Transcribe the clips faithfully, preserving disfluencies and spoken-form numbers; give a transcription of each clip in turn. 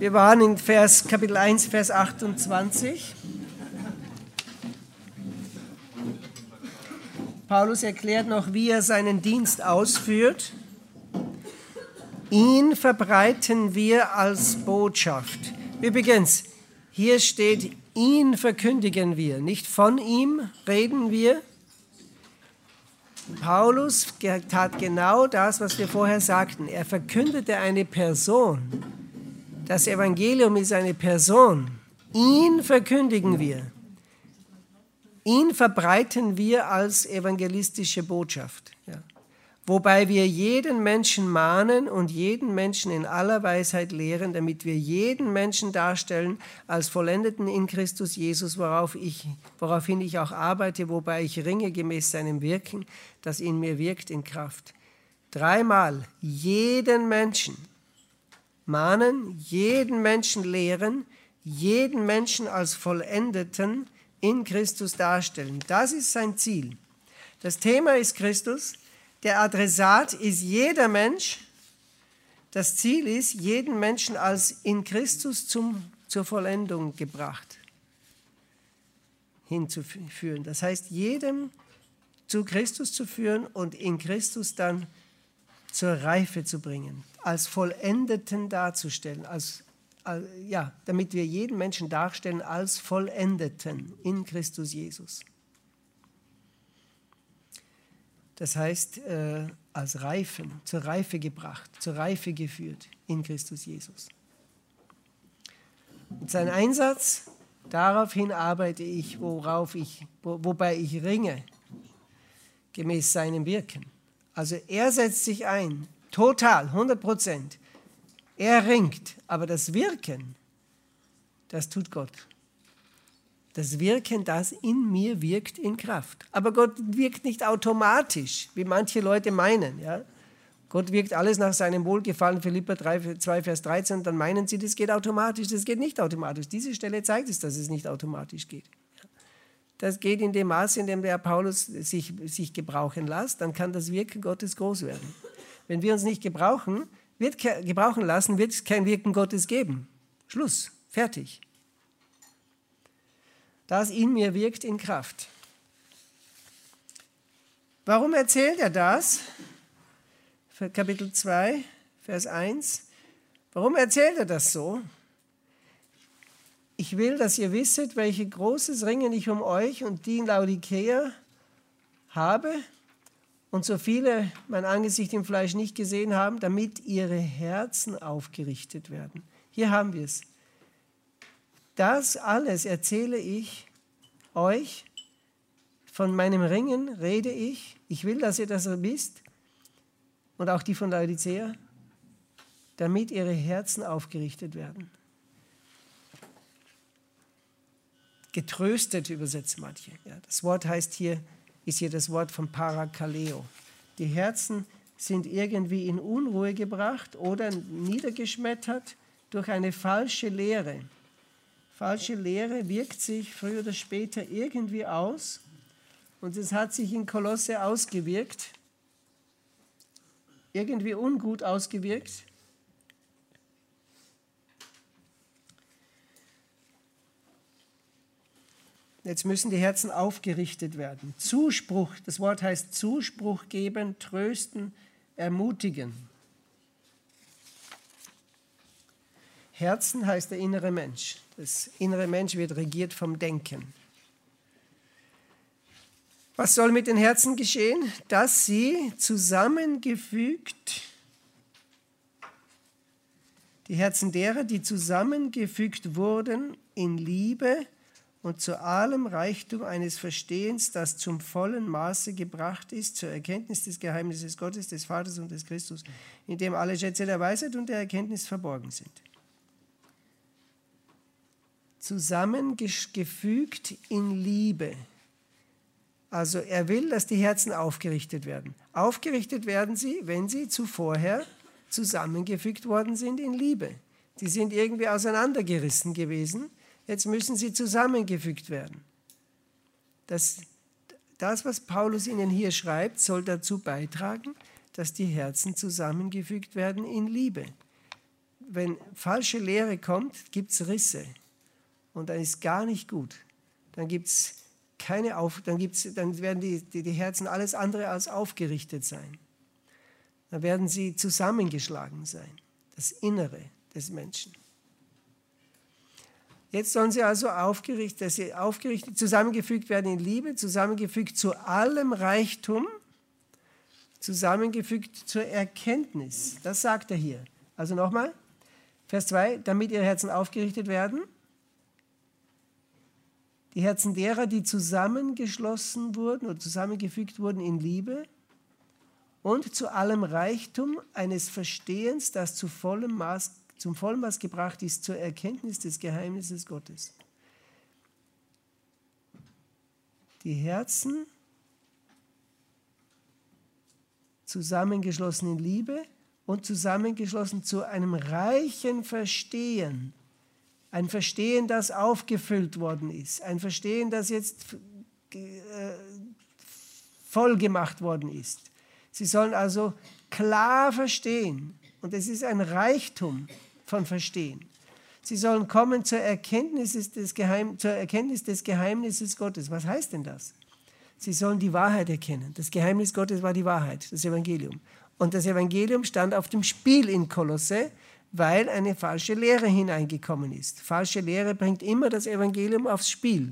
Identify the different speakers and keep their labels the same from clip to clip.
Speaker 1: Wir waren in Vers, Kapitel eins, Vers achtundzwanzig. Paulus erklärt noch, wie er seinen Dienst ausführt. Ihn verbreiten wir als Botschaft. Übrigens, hier steht, ihn verkündigen wir, nicht von ihm reden wir. Paulus tat genau das, was wir vorher sagten. Er verkündete eine Person. Das Evangelium ist eine Person. Ihn verkündigen wir. Ihn verbreiten wir als evangelistische Botschaft. Ja. Wobei wir jeden Menschen mahnen und jeden Menschen in aller Weisheit lehren, damit wir jeden Menschen darstellen als Vollendeten in Christus Jesus, worauf ich, woraufhin ich auch arbeite, wobei ich ringe gemäß seinem Wirken, das in mir wirkt in Kraft. Dreimal jeden Menschen mahnen, jeden Menschen lehren, jeden Menschen als Vollendeten in Christus darstellen. Das ist sein Ziel. Das Thema ist Christus. Der Adressat ist jeder Mensch. Das Ziel ist, jeden Menschen als in Christus zum, zur Vollendung gebracht hinzuführen. Das heißt, jedem zu Christus zu führen und in Christus dann zur Reife zu bringen, als Vollendeten darzustellen, als, als, ja, damit wir jeden Menschen darstellen als Vollendeten in Christus Jesus. Das heißt, äh, als Reifen, zur Reife gebracht, zur Reife geführt in Christus Jesus. Und sein Einsatz, daraufhin arbeite ich, worauf ich, wo, wobei ich ringe, gemäß seinem Wirken. Also er setzt sich ein, total, hundert Prozent. Er ringt, aber das Wirken, das tut Gott. Das Wirken, das in mir wirkt, in Kraft. Aber Gott wirkt nicht automatisch, wie manche Leute meinen. Ja? Gott wirkt alles nach seinem Wohlgefallen, Philipper zwei, Vers dreizehn, dann meinen sie, das geht automatisch. Das geht nicht automatisch. Diese Stelle zeigt es, dass es nicht automatisch geht. Das geht in dem Maße, in dem der Paulus sich, sich gebrauchen lässt, dann kann das Wirken Gottes groß werden. Wenn wir uns nicht gebrauchen, wird, gebrauchen lassen, wird es kein Wirken Gottes geben. Schluss, fertig. Das in mir wirkt in Kraft. Warum erzählt er das? Kapitel zwei, Vers eins. Warum erzählt er das so? Ich will, dass ihr wisset, welches großes Ringen ich um euch und die in Laodicea habe und so viele mein Angesicht im Fleisch nicht gesehen haben, damit ihre Herzen aufgerichtet werden. Hier haben wir es. Das alles erzähle ich euch, von meinem Ringen rede ich. Ich will, dass ihr das wisst und auch die von Laodicea, damit ihre Herzen aufgerichtet werden. Getröstet übersetzen manche. Ja, das Wort heißt hier, ist hier das Wort von Parakaleo. Die Herzen sind irgendwie in Unruhe gebracht oder niedergeschmettert durch eine falsche Lehre. Falsche Lehre wirkt sich früher oder später irgendwie aus und es hat sich in Kolosse ausgewirkt, irgendwie ungut ausgewirkt. Jetzt müssen die Herzen aufgerichtet werden. Zuspruch, das Wort heißt Zuspruch geben, trösten, ermutigen. Herzen heißt der innere Mensch. Das innere Mensch wird regiert vom Denken. Was soll mit den Herzen geschehen? Dass sie zusammengefügt, die Herzen derer, die zusammengefügt wurden in Liebe und zu allem Reichtum eines Verstehens, das zum vollen Maße gebracht ist, zur Erkenntnis des Geheimnisses Gottes, des Vaters und des Christus, in dem alle Schätze der Weisheit und der Erkenntnis verborgen sind. Zusammengefügt in Liebe. Also er will, dass die Herzen aufgerichtet werden. Aufgerichtet werden sie, wenn sie zuvorher zusammengefügt worden sind in Liebe. Die sind irgendwie auseinandergerissen gewesen. Jetzt müssen sie zusammengefügt werden. Das, das, was Paulus ihnen hier schreibt, soll dazu beitragen, dass die Herzen zusammengefügt werden in Liebe. wenn falsche Lehre kommt, gibt es Risse. Und dann ist gar nicht gut. Dann gibt es keine Auf, dann, gibt's, dann werden die, die, die Herzen alles andere als aufgerichtet sein. Dann werden sie zusammengeschlagen sein. Das Innere des Menschen. Jetzt sollen sie also aufgerichtet, dass sie aufgerichtet, zusammengefügt werden in Liebe, zusammengefügt zu allem Reichtum, zusammengefügt zur Erkenntnis. Das sagt er hier. Also nochmal, Vers zwei, damit ihre Herzen aufgerichtet werden. Die Herzen derer, die zusammengeschlossen wurden oder zusammengefügt wurden in Liebe und zu allem Reichtum eines Verstehens, das zu vollem Maß, zum vollen Maß gebracht ist, zur Erkenntnis des Geheimnisses Gottes. Die Herzen zusammengeschlossen in Liebe und zusammengeschlossen zu einem reichen Verstehen. Ein Verstehen, das aufgefüllt worden ist. Ein Verstehen, das jetzt äh, voll gemacht worden ist. Sie sollen also klar verstehen. Und es ist ein Reichtum von Verstehen. Sie sollen kommen zur Erkenntnis des, Geheim, zur Erkenntnis des Geheimnisses Gottes. Was heißt denn das? Sie sollen die Wahrheit erkennen. Das Geheimnis Gottes war die Wahrheit, das Evangelium. Und das Evangelium stand auf dem Spiel in Kolosse, weil eine falsche Lehre hineingekommen ist. Falsche Lehre bringt immer das Evangelium aufs Spiel.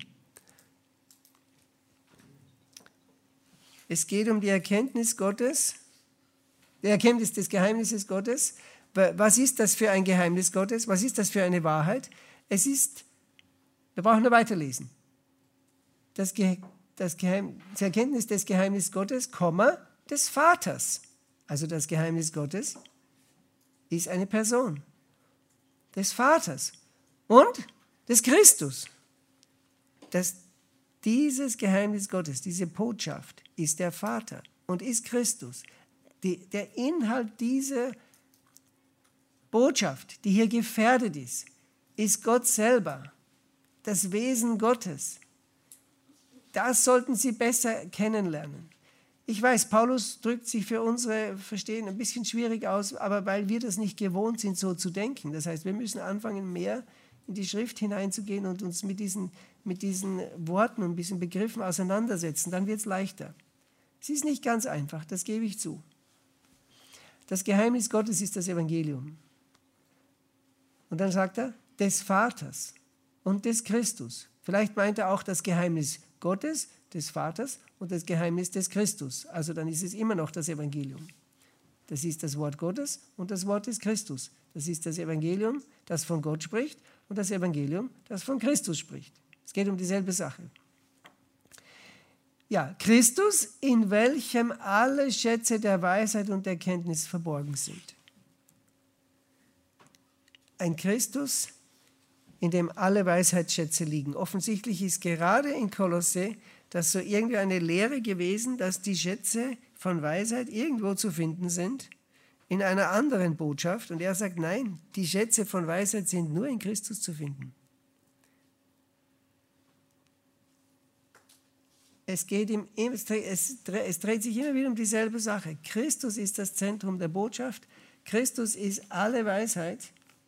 Speaker 1: Es geht um die Erkenntnis Gottes, die Erkenntnis des Geheimnisses Gottes. Was ist das für ein Geheimnis Gottes? Was ist das für eine Wahrheit? Es ist, wir brauchen nur weiterlesen. Das, Ge, das Geheim, die Erkenntnis des Geheimnisses Gottes, Komma, des Vaters. Also das Geheimnis Gottes ist eine Person des Vaters und des Christus. Das, dieses Geheimnis Gottes, diese Botschaft ist der Vater und ist Christus. Die, der Inhalt dieser Botschaft, die hier gefährdet ist, ist Gott selber, das Wesen Gottes. Das sollten Sie besser kennenlernen. Ich weiß, Paulus drückt sich für unsere Verstehen ein bisschen schwierig aus, aber weil wir das nicht gewohnt sind, so zu denken. Das heißt, wir müssen anfangen, mehr in die Schrift hineinzugehen und uns mit diesen, mit diesen Worten und diesen Begriffen auseinandersetzen. Dann wird es leichter. Es ist nicht ganz einfach, das gebe ich zu. Das Geheimnis Gottes ist das Evangelium. Und dann sagt er, des Vaters und des Christus. Vielleicht meint er auch das Geheimnis Gottes, des Vaters und das Geheimnis des Christus. Also dann ist es immer noch das Evangelium. Das ist das Wort Gottes und das Wort des Christus. Das ist das Evangelium, das von Gott spricht und das Evangelium, das von Christus spricht. Es geht um dieselbe Sache. Ja, Christus, in welchem alle Schätze der Weisheit und der Erkenntnis verborgen sind. Ein Christus, in dem alle Weisheitsschätze liegen. Offensichtlich ist gerade in Kolosse das so irgendwie eine Lehre gewesen, dass die Schätze von Weisheit irgendwo zu finden sind, in einer anderen Botschaft. Und er sagt, nein, die Schätze von Weisheit sind nur in Christus zu finden. Es, geht ihm, es, es dreht sich immer wieder um dieselbe Sache. Christus ist das Zentrum der Botschaft. Christus ist alle Weisheit.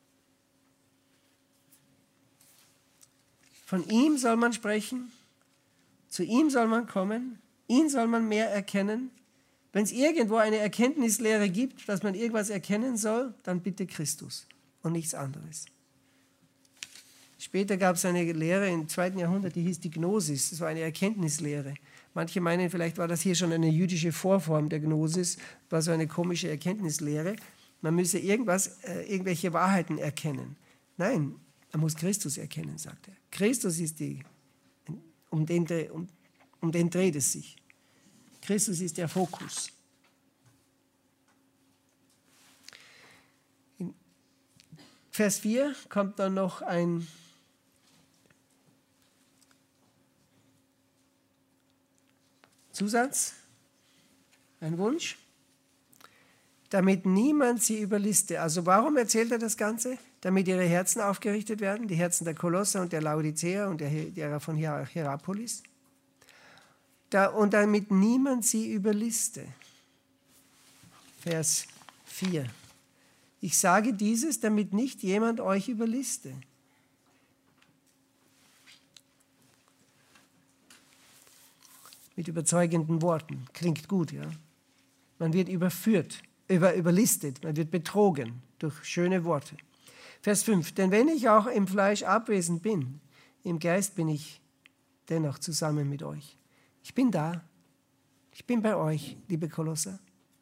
Speaker 1: Von ihm soll man sprechen, zu ihm soll man kommen, ihn soll man mehr erkennen. Wenn es irgendwo eine Erkenntnislehre gibt, dass man irgendwas erkennen soll, dann bitte Christus und nichts anderes. Später gab es eine Lehre im zweiten Jahrhundert, die hieß die Gnosis. Das war eine Erkenntnislehre. Manche meinen, vielleicht war das hier schon eine jüdische Vorform der Gnosis, war so eine komische Erkenntnislehre. Man müsse irgendwas, äh, irgendwelche Wahrheiten erkennen. Nein, man muss Christus erkennen, sagt er. Christus ist die, um den, um, um den dreht es sich. Christus ist der Fokus. In Vers vier kommt dann noch ein Zusatz, ein Wunsch, damit niemand sie überliste. Also warum erzählt er das Ganze? Damit ihre Herzen aufgerichtet werden, die Herzen der Kolosser und der Laodicea und der, derer von Hierapolis. Da, und damit niemand sie überliste. Vers vier. Ich sage dieses, damit nicht jemand euch überliste. Mit überzeugenden Worten. Klingt gut, ja. Man wird überführt, über, überlistet, man wird betrogen durch schöne Worte. Vers fünf. Denn wenn ich auch im Fleisch abwesend bin, im Geist bin ich dennoch zusammen mit euch. Ich bin da. Ich bin bei euch, liebe Kolosser.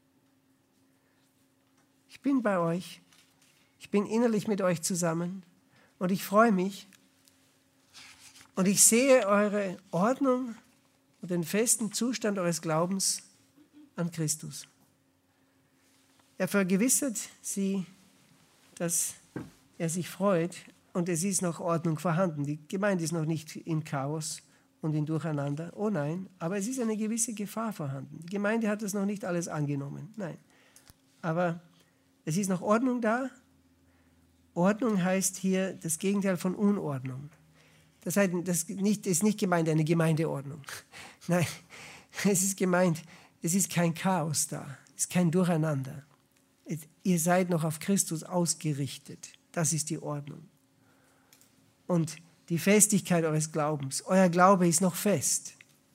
Speaker 1: Ich bin bei euch. Ich bin innerlich mit euch zusammen und ich freue mich und ich sehe eure Ordnung und den festen Zustand eures Glaubens an Christus. Er vergewissert sie, dass er sich freut und es ist noch Ordnung vorhanden. Die Gemeinde ist noch nicht in Chaos und in Durcheinander. Oh nein, aber es ist eine gewisse Gefahr vorhanden. Die Gemeinde hat das noch nicht alles angenommen. Nein, aber es ist noch Ordnung da. Ordnung heißt hier das Gegenteil von Unordnung. Das heißt, das nicht, ist nicht gemeint eine Gemeindeordnung. Nein, es ist gemeint, es ist kein Chaos da, es ist kein Durcheinander. Ihr seid noch auf Christus ausgerichtet. Das ist die Ordnung. Und die Festigkeit eures Glaubens. Euer Glaube ist noch fest.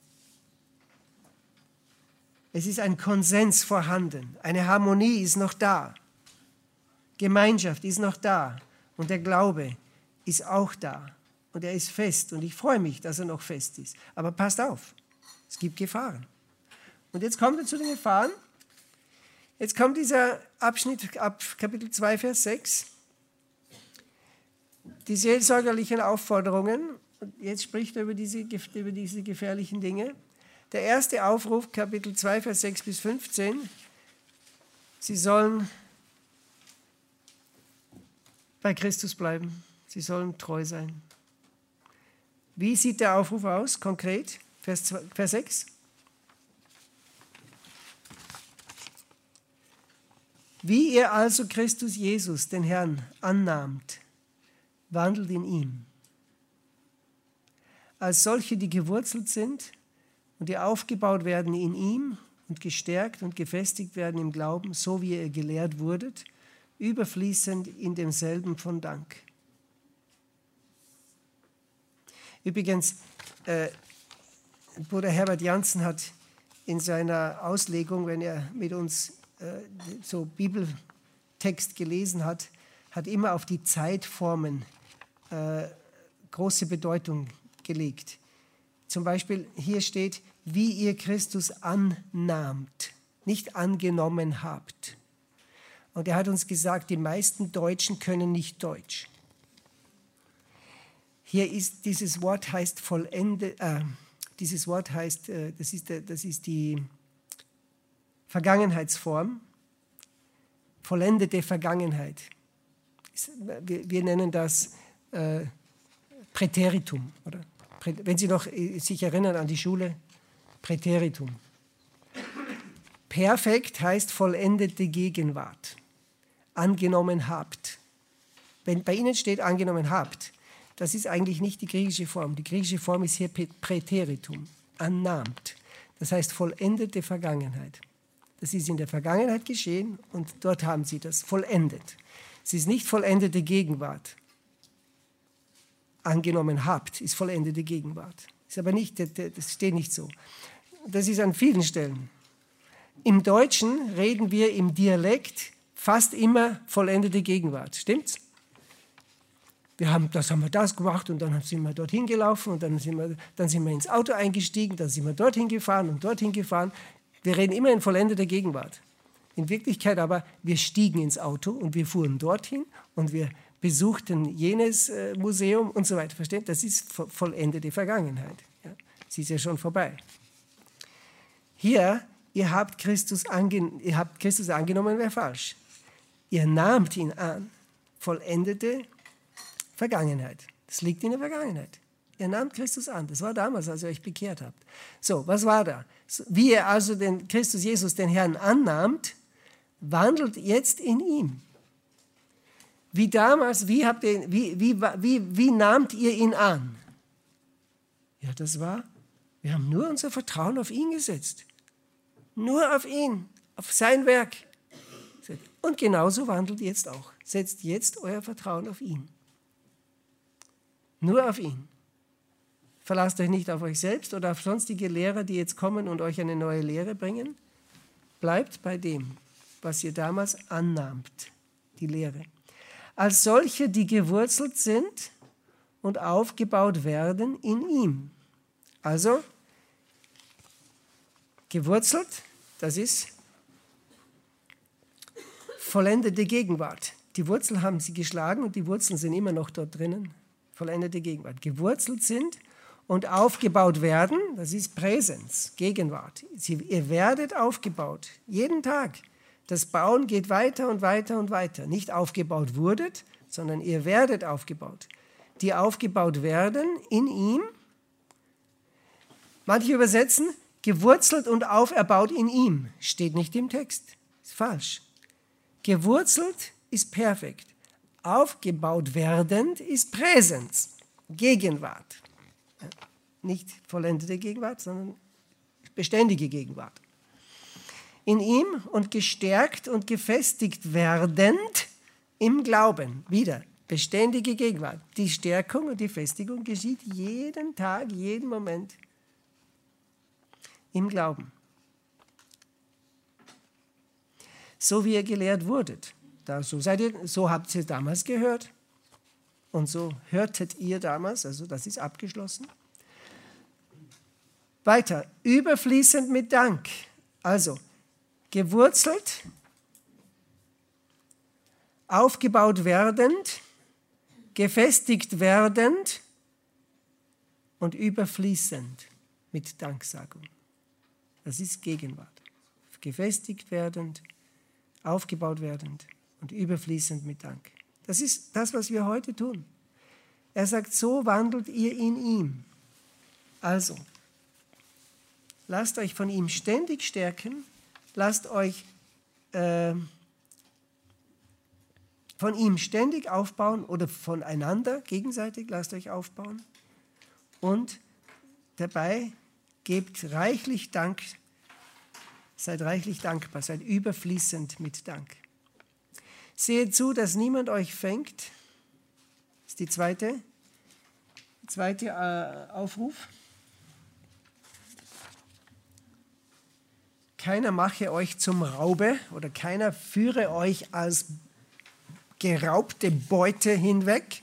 Speaker 1: Es ist ein Konsens vorhanden. Eine Harmonie ist noch da. Gemeinschaft ist noch da. Und der Glaube ist auch da. Und er ist fest. Und ich freue mich, dass er noch fest ist. Aber passt auf, es gibt Gefahren. Und jetzt kommt er zu den Gefahren. Jetzt kommt dieser Abschnitt ab Kapitel zwei, Vers sechs. Die seelsorgerlichen Aufforderungen. Und jetzt spricht er über diese, über diese gefährlichen Dinge. Der erste Aufruf, Kapitel zwei, Vers sechs bis fünfzehn. Sie sollen bei Christus bleiben. Sie sollen treu sein. Wie sieht der Aufruf aus, konkret? Vers, zwei, Vers sechs. Wie ihr also Christus Jesus, den Herrn, annahmt, wandelt in ihm. Als solche, die gewurzelt sind und die aufgebaut werden in ihm und gestärkt und gefestigt werden im Glauben, so wie ihr gelehrt wurdet, überfließend in demselben von Dank. Übrigens, äh, Bruder Herbert Janssen hat in seiner Auslegung, wenn er mit uns äh, so Bibeltext gelesen hat, hat immer auf die Zeitformen äh, große Bedeutung gelegt. Zum Beispiel hier steht, wie ihr Christus annahmt, nicht angenommen habt. Und er hat uns gesagt, die meisten Deutschen können nicht Deutsch. Hier ist dieses Wort heißt vollende, äh, dieses Wort heißt, äh, das ist, der, das ist die Vergangenheitsform, vollendete Vergangenheit. Wir, wir nennen das äh, Präteritum, oder? Wenn Sie noch äh, sich erinnern an die Schule, Präteritum. Perfekt heißt vollendete Gegenwart. Angenommen habt. Wenn bei Ihnen steht angenommen habt, das ist eigentlich nicht die griechische Form. Die griechische Form ist hier Präteritum, annahmt. Das heißt vollendete Vergangenheit. Das ist in der Vergangenheit geschehen und dort haben Sie das vollendet. Es ist nicht vollendete Gegenwart. Angenommen habt, ist vollendete Gegenwart. Ist aber nicht, das steht nicht so. Das ist an vielen Stellen. Im Deutschen reden wir im Dialekt fast immer vollendete Gegenwart. Stimmt's? Wir haben, das haben wir das gemacht und dann sind wir dorthin gelaufen und dann sind, wir, dann sind wir ins Auto eingestiegen, dann sind wir dorthin gefahren und dorthin gefahren. Wir reden immer in vollendeter Gegenwart. In Wirklichkeit aber, wir stiegen ins Auto und wir fuhren dorthin und wir besuchten jenes äh, Museum und so weiter. Versteht? Das ist vollendete Vergangenheit. Ja? Sie ist ja schon vorbei. Hier, ihr habt Christus, ange, ihr habt Christus angenommen, wäre falsch. Ihr nahmt ihn an, vollendete Vergangenheit. Das liegt in der Vergangenheit. Ihr nahmt Christus an. Das war damals, als ihr euch bekehrt habt. So, was war da? Wie ihr also den Christus Jesus, den Herrn, annahmt, wandelt jetzt in ihm. Wie damals, wie, habt ihr, wie, wie, wie, wie nahmt ihr ihn an? Ja, das war, wir haben nur unser Vertrauen auf ihn gesetzt. Nur auf ihn, auf sein Werk. Und genauso wandelt jetzt auch. Setzt jetzt euer Vertrauen auf ihn. Nur auf ihn. Verlasst euch nicht auf euch selbst oder auf sonstige Lehrer, die jetzt kommen und euch eine neue Lehre bringen. Bleibt bei dem, was ihr damals annahmt, die Lehre. Als solche, die gewurzelt sind und aufgebaut werden in ihm. Also, gewurzelt, das ist vollendete Gegenwart. Die Wurzel haben sie geschlagen und die Wurzeln sind immer noch dort drinnen. Vollendete Gegenwart. Gewurzelt sind und aufgebaut werden, das ist Präsenz, Gegenwart. Sie, ihr werdet aufgebaut, jeden Tag. Das Bauen geht weiter und weiter und weiter. Nicht aufgebaut wurdet, sondern ihr werdet aufgebaut. Die aufgebaut werden in ihm. Manche übersetzen, gewurzelt und auferbaut in ihm. Steht nicht im Text. Ist falsch. Gewurzelt ist perfekt. Aufgebaut werdend ist Präsenz, Gegenwart. Nicht vollendete Gegenwart, sondern beständige Gegenwart. In ihm und gestärkt und gefestigt werdend im Glauben. Wieder beständige Gegenwart. Die Stärkung und die Festigung geschieht jeden Tag, jeden Moment im Glauben. So wie ihr gelehrt wurdet. Da, so, seid ihr, so habt ihr damals gehört. Und so hörtet ihr damals, also das ist abgeschlossen. Weiter, überfließend mit Dank. Also, gewurzelt, aufgebaut werdend, gefestigt werdend und überfließend mit Danksagung. Das ist Gegenwart. Gefestigt werdend, aufgebaut werdend und überfließend mit Dank. Das ist das, was wir heute tun. Er sagt, so wandelt ihr in ihm. Also, lasst euch von ihm ständig stärken, lasst euch äh, von ihm ständig aufbauen oder voneinander gegenseitig, lasst euch aufbauen und dabei gebt reichlich Dank, seid reichlich dankbar, seid überfließend mit Dank. Seht zu, dass niemand euch fängt. Das ist die zweite, zweite äh, Aufruf. Keiner mache euch zum Raube oder keiner führe euch als geraubte Beute hinweg.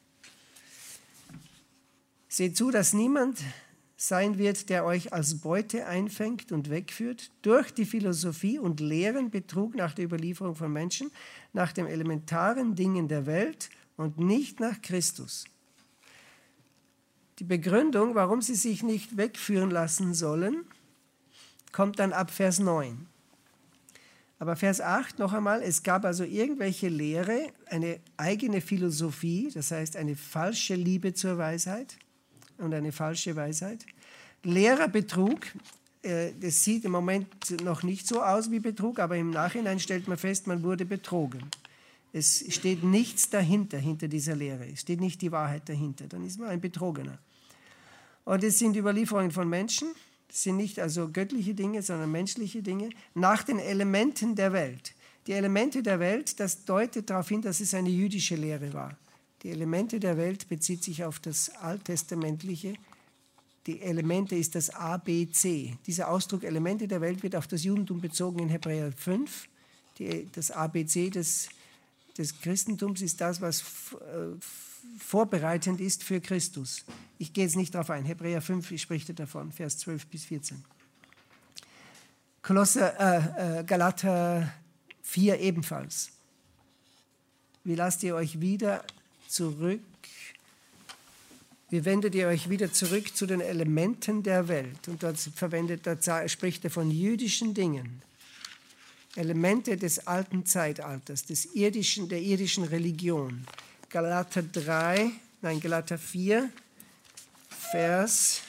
Speaker 1: Seht zu, dass niemand sein wird, der euch als Beute einfängt und wegführt, durch die Philosophie und leeren Betrug nach der Überlieferung von Menschen, nach den elementaren Dingen der Welt und nicht nach Christus. Die Begründung, warum sie sich nicht wegführen lassen sollen, kommt dann ab Vers neun. Aber Vers acht noch einmal, es gab also irgendwelche Lehre, eine eigene Philosophie, das heißt eine falsche Liebe zur Weisheit und eine falsche Weisheit. Leerer Betrug, äh, das sieht im Moment noch nicht so aus wie Betrug, aber im Nachhinein stellt man fest, man wurde betrogen. Es steht nichts dahinter, hinter dieser Lehre. Es steht nicht die Wahrheit dahinter, dann ist man ein Betrogener. Und es sind Überlieferungen von Menschen, das sind nicht also göttliche Dinge, sondern menschliche Dinge, nach den Elementen der Welt. Die Elemente der Welt, das deutet darauf hin, dass es eine jüdische Lehre war. Die Elemente der Welt bezieht sich auf das Alttestamentliche. Die Elemente ist das A B C. Dieser Ausdruck Elemente der Welt wird auf das Judentum bezogen in Hebräer fünf. Die, das A B C des, des Christentums ist das, was äh, vorbereitend ist für Christus. Ich gehe jetzt nicht darauf ein. Hebräer fünf spricht davon, Vers zwölf bis vierzehn. Kolosser, äh, äh, Galater vier ebenfalls. Wie lasst ihr euch wieder zurück, wie wendet ihr euch wieder zurück zu den Elementen der Welt? Und dort verwendet, dort spricht er von jüdischen Dingen. Elemente des alten Zeitalters, des irdischen, der irdischen Religion. Galater drei, nein, Galater vier, Vers,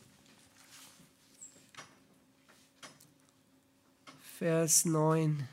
Speaker 1: Vers neun.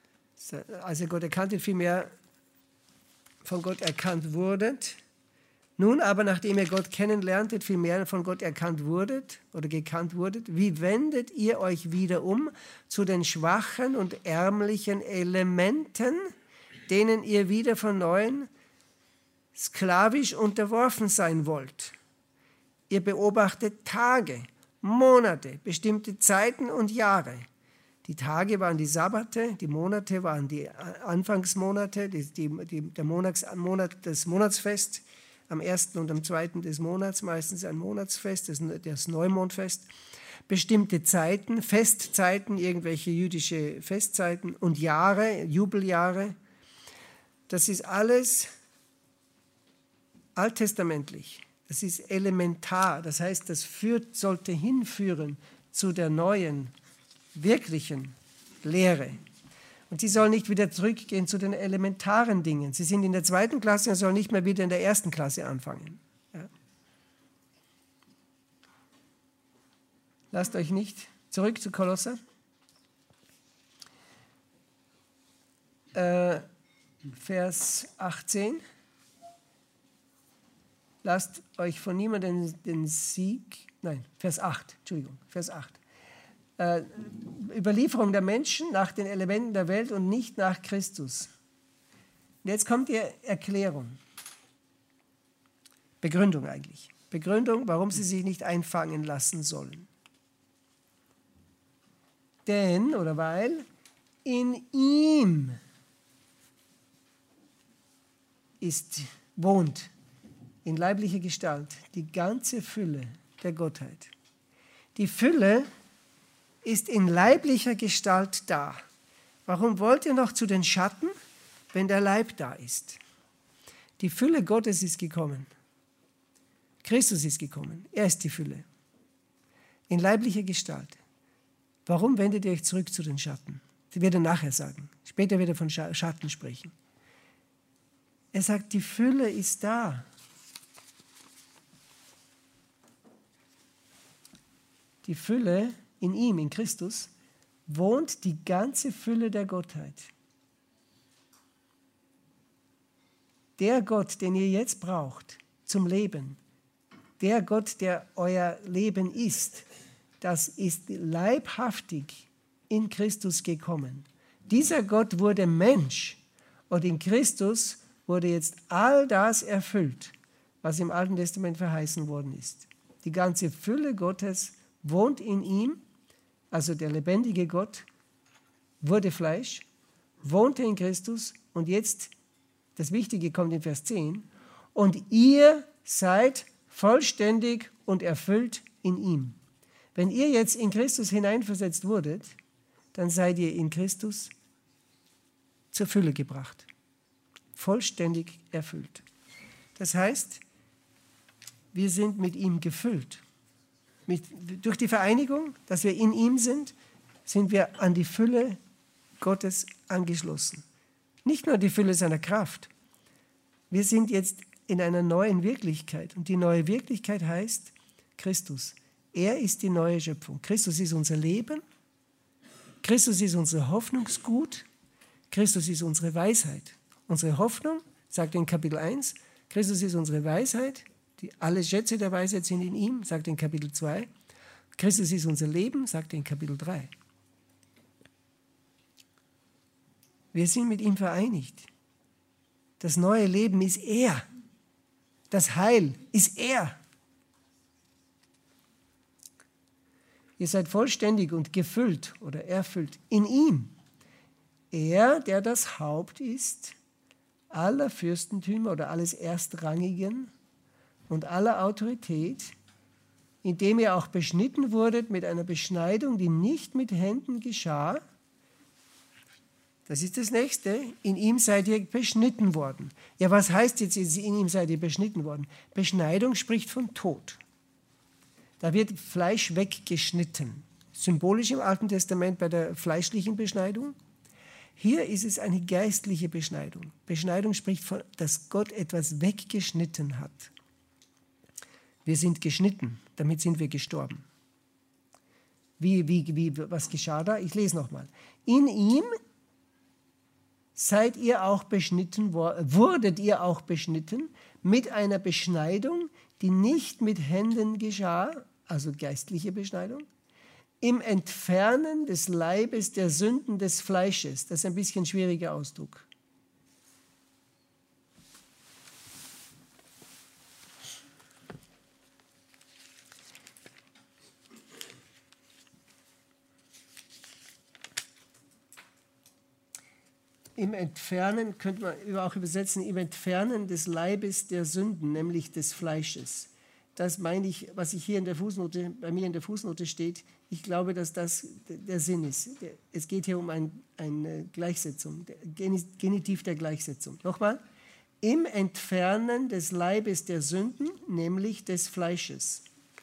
Speaker 1: Als ihr Gott erkanntet, vielmehr von Gott erkannt wurdet, Nun aber, nachdem ihr Gott kennenlerntet, viel mehr von Gott erkannt wurdet oder gekannt wurdet, wie wendet ihr euch wieder um zu den schwachen und ärmlichen Elementen, denen ihr wieder von neuem sklavisch unterworfen sein wollt? Ihr beobachtet Tage, Monate, bestimmte Zeiten und Jahre. Die Tage waren die Sabbate, die Monate waren die Anfangsmonate, die, die, die, der Monats, Monat, das Monatsfest am ersten und am zweiten des Monats, meistens ein Monatsfest, das, das Neumondfest. Bestimmte Zeiten, Festzeiten, irgendwelche jüdische Festzeiten und Jahre, Jubeljahre. Das ist alles alttestamentlich. Das ist elementar. Das heißt, das führt, sollte hinführen zu der neuen, wirklichen Lehre. Und sie soll nicht wieder zurückgehen zu den elementaren Dingen. Sie sind in der zweiten Klasse und sollen nicht mehr wieder in der ersten Klasse anfangen. Ja. Lasst euch nicht zurück zu Kolosser. Äh, Vers achtzehn. Lasst euch von niemandem den Sieg, nein, Vers acht, Entschuldigung, Vers acht. Äh, Überlieferung der Menschen nach den Elementen der Welt und nicht nach Christus. Und jetzt kommt die Erklärung. Begründung eigentlich. Begründung, warum sie sich nicht einfangen lassen sollen. Denn, oder weil, in ihm ist, wohnt in leiblicher Gestalt die ganze Fülle der Gottheit. Die Fülle ist in leiblicher Gestalt da. Warum wollt ihr noch zu den Schatten, wenn der Leib da ist? Die Fülle Gottes ist gekommen. Christus ist gekommen. Er ist die Fülle. In leiblicher Gestalt. Warum wendet ihr euch zurück zu den Schatten? Das wird er nachher sagen. Später wird er von Schatten sprechen. Er sagt, die Fülle ist da. Die Fülle in ihm, in Christus, wohnt die ganze Fülle der Gottheit. Der Gott, den ihr jetzt braucht zum Leben, der Gott, der euer Leben ist, das ist leibhaftig in Christus gekommen. Dieser Gott wurde Mensch und in Christus wurde jetzt all das erfüllt, was im Alten Testament verheißen worden ist. Die ganze Fülle Gottes wohnt in ihm, also der lebendige Gott, wurde Fleisch, wohnte in Christus und jetzt, das Wichtige kommt in Vers zehn, und ihr seid vollständig und erfüllt in ihm. Wenn ihr jetzt in Christus hineinversetzt wurdet, dann seid ihr in Christus zur Fülle gebracht, vollständig erfüllt. Das heißt, wir sind mit ihm gefüllt. Mit, durch die Vereinigung, dass wir in ihm sind, sind wir an die Fülle Gottes angeschlossen. Nicht nur die Fülle seiner Kraft. Wir sind jetzt in einer neuen Wirklichkeit. Und die neue Wirklichkeit heißt Christus. Er ist die neue Schöpfung. Christus ist unser Leben. Christus ist unser Hoffnungsgut. Christus ist unsere Weisheit. Unsere Hoffnung, sagt er in Kapitel eins, Christus ist unsere Weisheit. Die, alle Schätze der Weisheit sind in ihm, sagt er in Kapitel zwei. Christus ist unser Leben, sagt er in Kapitel drei. Wir sind mit ihm vereinigt. Das neue Leben ist er. Das Heil ist er. Ihr seid vollständig und gefüllt oder erfüllt in ihm. Er, der das Haupt ist, aller Fürstentümer oder alles Erstrangigen und aller Autorität, indem ihr auch beschnitten wurdet mit einer Beschneidung, die nicht mit Händen geschah. Das ist das Nächste. In ihm seid ihr beschnitten worden. Ja, was heißt jetzt, in ihm seid ihr beschnitten worden? Beschneidung spricht von Tod. Da wird Fleisch weggeschnitten. Symbolisch im Alten Testament bei der fleischlichen Beschneidung. Hier ist es eine geistliche Beschneidung. Beschneidung spricht von, dass Gott etwas weggeschnitten hat. Wir sind geschnitten, damit sind wir gestorben. Wie, wie, wie, was geschah da? Ich lese nochmal. In ihm seid ihr auch beschnitten, wurdet ihr auch beschnitten mit einer Beschneidung, die nicht mit Händen geschah, also geistliche Beschneidung, im Entfernen des Leibes der Sünden des Fleisches. Das ist ein bisschen ein schwieriger Ausdruck. Im Entfernen, könnte man auch übersetzen, im Entfernen des Leibes der Sünden, nämlich des Fleisches. Das meine ich, was ich hier in der Fußnote, bei mir in der Fußnote steht. Ich glaube, dass das der Sinn ist. Es geht hier um ein, eine Gleichsetzung, der Genitiv der Gleichsetzung. Nochmal. Im Entfernen des Leibes der Sünden, nämlich des Fleisches.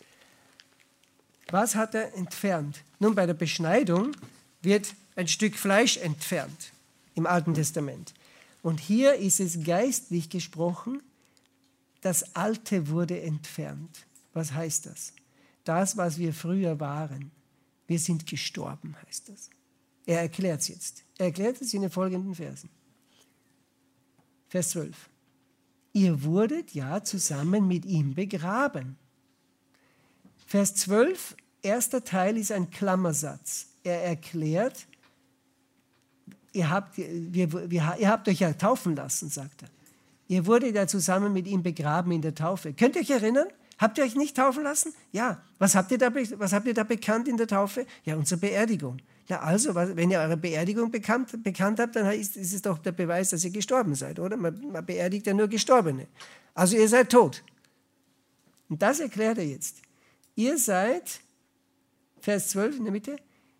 Speaker 1: Was hat er entfernt? Nun, bei der Beschneidung wird ein Stück Fleisch entfernt im Alten Testament. Und hier ist es geistlich gesprochen, das Alte wurde entfernt. Was heißt das? Das, was wir früher waren. Wir sind gestorben, heißt das. Er erklärt es jetzt. Er erklärt es in den folgenden Versen. Vers zwölf. Ihr wurdet ja zusammen mit ihm begraben. Vers zwölf, erster Teil ist ein Klammersatz. Er erklärt, ihr habt, wir, wir, ihr habt euch ja taufen lassen, sagt er. Ihr wurdet ja zusammen mit ihm begraben in der Taufe. Könnt ihr euch erinnern? Habt ihr euch nicht taufen lassen? Ja. Was habt ihr da, was habt ihr da bekannt in der Taufe? Ja, unsere Beerdigung. Na also, wenn ihr eure Beerdigung bekannt, bekannt habt, dann ist, ist es doch der Beweis, dass ihr gestorben seid, oder? Man, man beerdigt ja nur Gestorbene. Also ihr seid tot. Und das erklärt er jetzt. Ihr seid, Vers zwölf in der Mitte,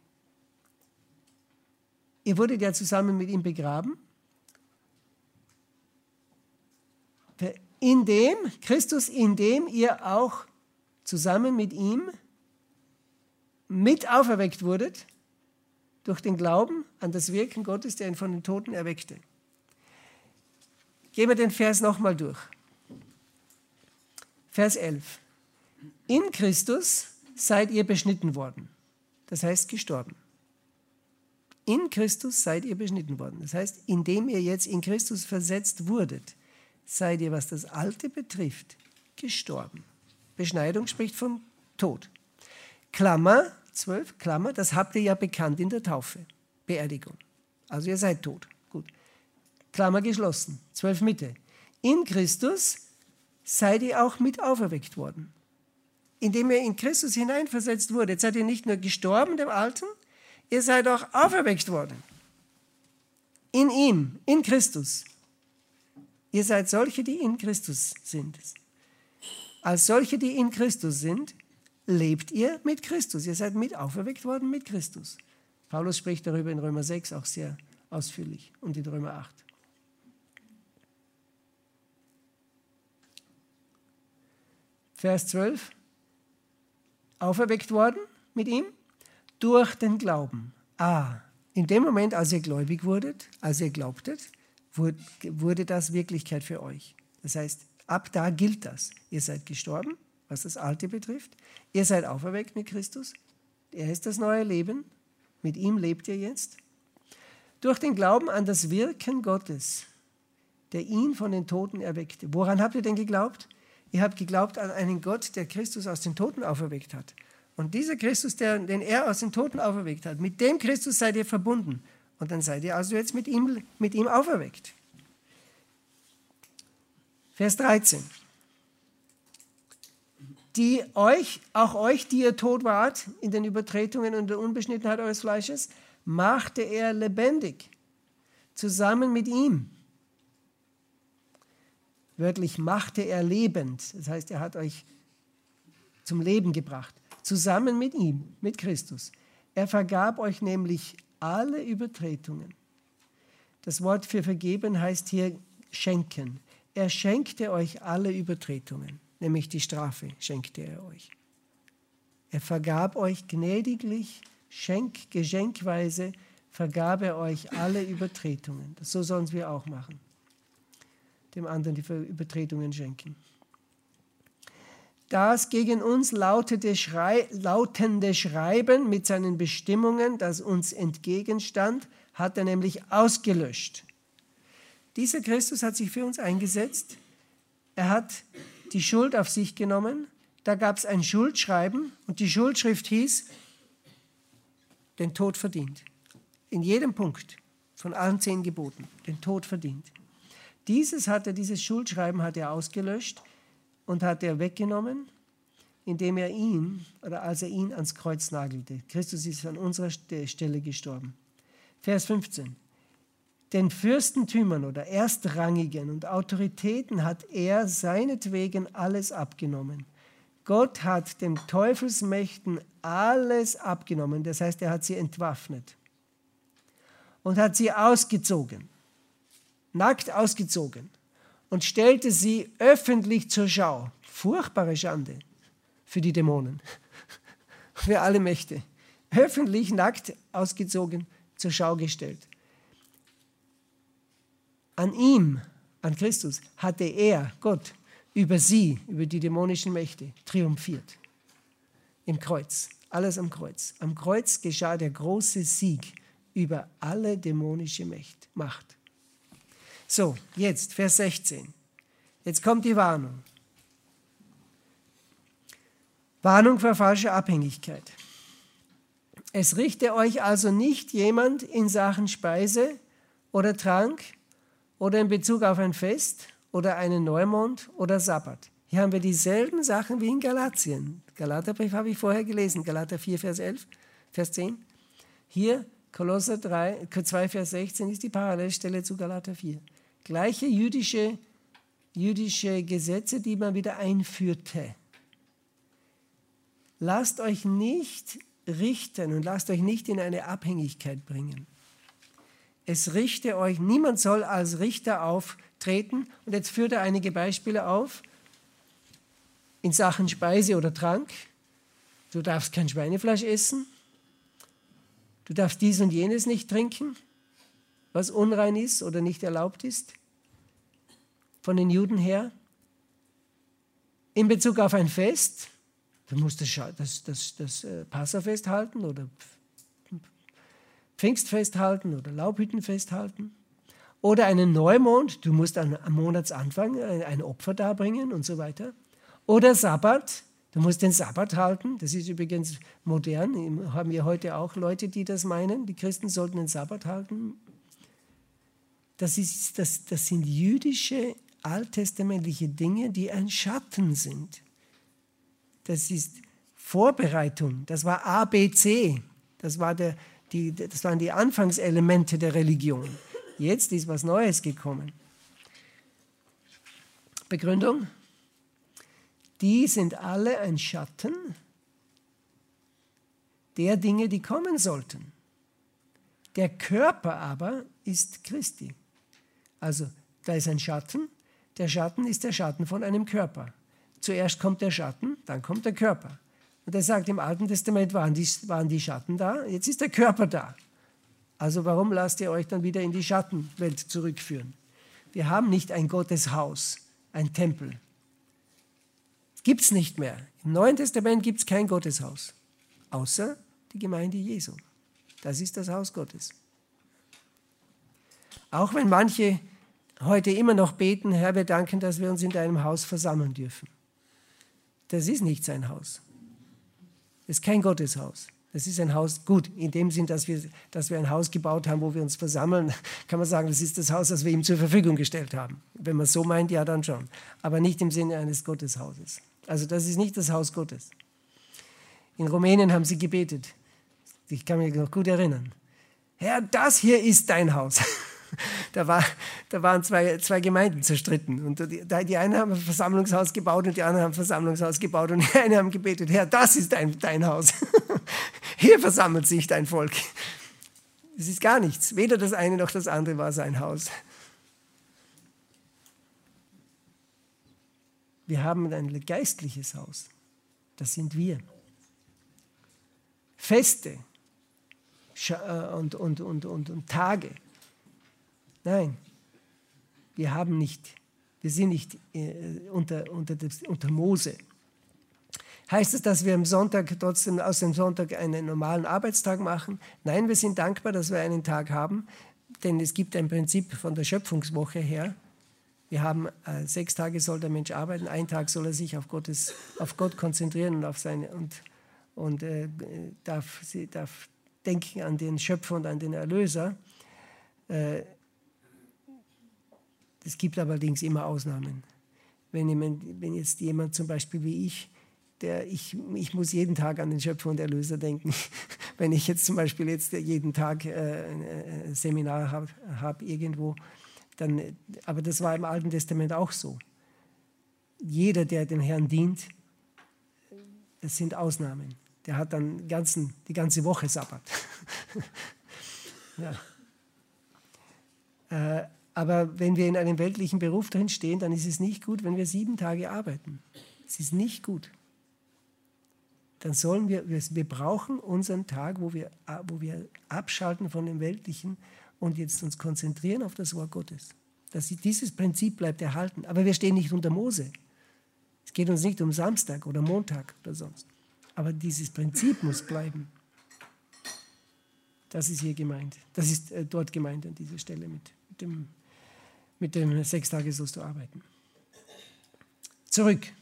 Speaker 1: ihr wurdet ja zusammen mit ihm begraben, indem, Christus, indem ihr auch zusammen mit ihm mit auferweckt wurdet, durch den Glauben an das Wirken Gottes, der ihn von den Toten erweckte. Gehen wir den Vers nochmal durch. Vers elf. In Christus seid ihr beschnitten worden, das heißt gestorben. In Christus seid ihr beschnitten worden, das heißt, indem ihr jetzt in Christus versetzt wurdet, seid ihr, was das Alte betrifft, gestorben. Beschneidung spricht vom Tod. Klammer, zwölf, Klammer, das habt ihr ja bekannt in der Taufe. Beerdigung. Also ihr seid tot. Gut. Klammer geschlossen. zwölf Mitte. In Christus seid ihr auch mit auferweckt worden. Indem ihr in Christus hineinversetzt wurdet, seid ihr nicht nur gestorben, dem Alten, ihr seid auch auferweckt worden. In ihm, in Christus. Ihr seid solche, die in Christus sind. Als solche, die in Christus sind, lebt ihr mit Christus. Ihr seid mit auferweckt worden mit Christus. Paulus spricht darüber in Römer sechs auch sehr ausführlich und in Römer acht. Vers zwölf. Auferweckt worden mit ihm durch den Glauben. Ah, in dem Moment, als ihr gläubig wurdet, als ihr glaubtet, wurde das Wirklichkeit für euch. Das heißt, ab da gilt das. Ihr seid gestorben, was das Alte betrifft. Ihr seid auferweckt mit Christus. Er ist das neue Leben. Mit ihm lebt ihr jetzt. Durch den Glauben an das Wirken Gottes, der ihn von den Toten erweckte. Woran habt ihr denn geglaubt? Ihr habt geglaubt an einen Gott, der Christus aus den Toten auferweckt hat. Und dieser Christus, der, den er aus den Toten auferweckt hat, mit dem Christus seid ihr verbunden. Und dann seid ihr also jetzt mit ihm, mit ihm auferweckt. Vers dreizehn. Die euch, auch euch, die ihr tot wart, in den Übertretungen und der Unbeschnittenheit eures Fleisches, machte er lebendig, zusammen mit ihm. Wörtlich machte er lebend, das heißt, er hat euch zum Leben gebracht, zusammen mit ihm, mit Christus. Er vergab euch nämlich alle Übertretungen. Das Wort für vergeben heißt hier schenken. Er schenkte euch alle Übertretungen, nämlich die Strafe schenkte er euch. Er vergab euch gnädiglich, schenk, geschenkweise, vergab er euch alle Übertretungen. So sollen wir auch machen. Dem anderen die Übertretungen schenken. Das gegen uns lautende, Schrei, lautende Schreiben mit seinen Bestimmungen, das uns entgegenstand, hat er nämlich ausgelöscht. Dieser Christus hat sich für uns eingesetzt. Er hat die Schuld auf sich genommen. Da gab es ein Schuldschreiben und die Schuldschrift hieß, den Tod verdient. In jedem Punkt von allen zehn Geboten, den Tod verdient. Dieses, hat er, dieses Schuldschreiben hat er ausgelöscht und hat er weggenommen, indem er ihn, oder als er ihn ans Kreuz nagelte. Christus ist an unserer Stelle gestorben. Vers fünfzehn. Den Fürstentümern oder Erstrangigen und Autoritäten hat er seinetwegen alles abgenommen. Gott hat den Teufelsmächten alles abgenommen, das heißt, er hat sie entwaffnet und hat sie ausgezogen, nackt ausgezogen und stellte sie öffentlich zur Schau. Furchtbare Schande für die Dämonen, für alle Mächte. Öffentlich nackt ausgezogen, zur Schau gestellt. An ihm, an Christus, hatte er, Gott, über sie, über die dämonischen Mächte, triumphiert. Im Kreuz, alles am Kreuz. Am Kreuz geschah der große Sieg über alle dämonische Macht. So, jetzt Vers sechzehn. Jetzt kommt die Warnung. Warnung vor falscher Abhängigkeit. Es richte euch also nicht jemand in Sachen Speise oder Trank oder in Bezug auf ein Fest oder einen Neumond oder Sabbat. Hier haben wir dieselben Sachen wie in Galatien. Galaterbrief habe ich vorher gelesen, Galater vier, Vers elf, Vers zehn. Hier, Kolosser drei, zwei, Vers sechzehn ist die Parallelstelle zu Galater vier. Gleiche jüdische, jüdische Gesetze, die man wieder einführte. Lasst euch nicht richten und lasst euch nicht in eine Abhängigkeit bringen. Es richte euch, niemand soll als Richter auftreten. Und jetzt führt er einige Beispiele auf in Sachen Speise oder Trank. Du darfst kein Schweinefleisch essen. Du darfst dies und jenes nicht trinken, was unrein ist oder nicht erlaubt ist, von den Juden her. In Bezug auf ein Fest, du musst das, das, das, das Passafest halten oder Pfingstfest halten oder Laubhüttenfest halten. Oder einen Neumond, du musst am Monatsanfang ein Opfer darbringen und so weiter. Oder Sabbat, du musst den Sabbat halten. Das ist übrigens modern, haben wir heute auch Leute, die das meinen. Die Christen sollten den Sabbat halten. Das, ist, das, das sind jüdische, alttestamentliche Dinge, die ein Schatten sind. Das ist Vorbereitung, das war A B C, das, war der, die, das waren die Anfangselemente der Religion. Jetzt ist was Neues gekommen. Begründung? Die sind alle ein Schatten der Dinge, die kommen sollten. Der Körper aber ist Christi. Also da ist ein Schatten, der Schatten ist der Schatten von einem Körper. Zuerst kommt der Schatten, dann kommt der Körper. Und er sagt, im Alten Testament waren die, waren die Schatten da, jetzt ist der Körper da. Also warum lasst ihr euch dann wieder in die Schattenwelt zurückführen? Wir haben nicht ein Gotteshaus, ein Tempel. Gibt es nicht mehr. Im Neuen Testament gibt es kein Gotteshaus, außer die Gemeinde Jesu. Das ist das Haus Gottes. Auch wenn manche heute immer noch beten, Herr, wir danken, dass wir uns in deinem Haus versammeln dürfen. Das ist nicht sein Haus. Das ist kein Gotteshaus. Das ist ein Haus, gut, in dem Sinn, dass wir, dass wir ein Haus gebaut haben, wo wir uns versammeln, kann man sagen, das ist das Haus, das wir ihm zur Verfügung gestellt haben. Wenn man es so meint, ja, dann schon. Aber nicht im Sinne eines Gotteshauses. Also das ist nicht das Haus Gottes. In Rumänien haben sie gebetet. Ich kann mich noch gut erinnern. Herr, das hier ist dein Haus. Da, war, da waren zwei, zwei Gemeinden zerstritten. Und die, die einen haben ein Versammlungshaus gebaut und die anderen haben ein Versammlungshaus gebaut. Und die einen haben gebetet, Herr, das ist dein, dein Haus. Hier versammelt sich dein Volk. Es ist gar nichts. Weder das eine noch das andere war sein Haus. Wir haben ein geistliches Haus. Das sind wir. Feste und, und, und, und, und Tage. Nein, wir haben nicht, wir sind nicht äh, unter, unter, das, unter Mose. Heißt es, dass wir am Sonntag trotzdem aus dem Sonntag einen normalen Arbeitstag machen? Nein, wir sind dankbar, dass wir einen Tag haben, denn es gibt ein Prinzip von der Schöpfungswoche her. Wir haben äh, sechs Tage soll der Mensch arbeiten, einen Tag soll er sich auf, Gottes, auf Gott konzentrieren und, auf seine, und, und äh, darf, sie, darf denken an den Schöpfer und an den Erlöser. Äh, es gibt allerdings immer Ausnahmen. Wenn, jemand, wenn jetzt jemand zum Beispiel wie ich, der, ich, ich muss jeden Tag an den Schöpfer und Erlöser denken. Wenn ich jetzt zum Beispiel jetzt jeden Tag äh, ein Seminar habe hab irgendwo, dann, aber das war im Alten Testament auch so. Jeder, der dem Herrn dient, das sind Ausnahmen. Der hat dann ganzen, die ganze Woche Sabbat. Ja. Äh, aber wenn wir in einem weltlichen Beruf drin stehen, dann ist es nicht gut, wenn wir sieben Tage arbeiten. Es ist nicht gut. Dann sollen wir, wir, wir brauchen unseren Tag, wo wir, wo wir abschalten von dem Weltlichen und jetzt uns konzentrieren auf das Wort Gottes. Das, dieses Prinzip bleibt erhalten. Aber wir stehen nicht unter Mose. Es geht uns nicht um Samstag oder Montag oder sonst. Aber dieses Prinzip muss bleiben. Das ist hier gemeint. Das ist äh, dort gemeint an dieser Stelle mit, mit dem, mit dem sechs Tage sollst du arbeiten. Zurück.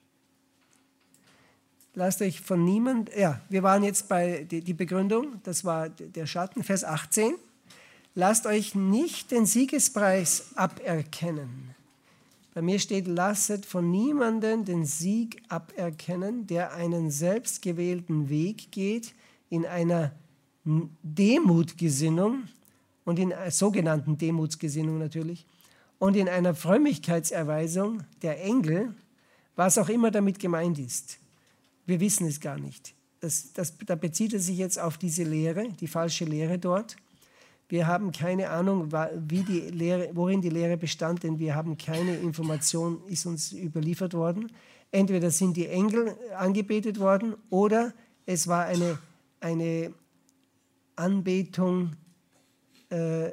Speaker 1: Lasst euch von niemand, ja, wir waren jetzt bei die, die Begründung, das war der Schatten, Vers achtzehn. Lasst euch nicht den Siegespreis aberkennen. Bei mir steht, lasset von niemandem den Sieg aberkennen, der einen selbstgewählten Weg geht, in einer Demutgesinnung und in einer sogenannten Demutsgesinnung natürlich und in einer Frömmigkeitserweisung der Engel, was auch immer damit gemeint ist. Wir wissen es gar nicht. Das, das, da bezieht es sich jetzt auf diese Lehre, die falsche Lehre dort. Wir haben keine Ahnung, wie die Lehre, worin die Lehre bestand, denn wir haben keine Information, ist uns überliefert worden. Entweder sind die Engel angebetet worden oder es war eine, eine Anbetung, äh,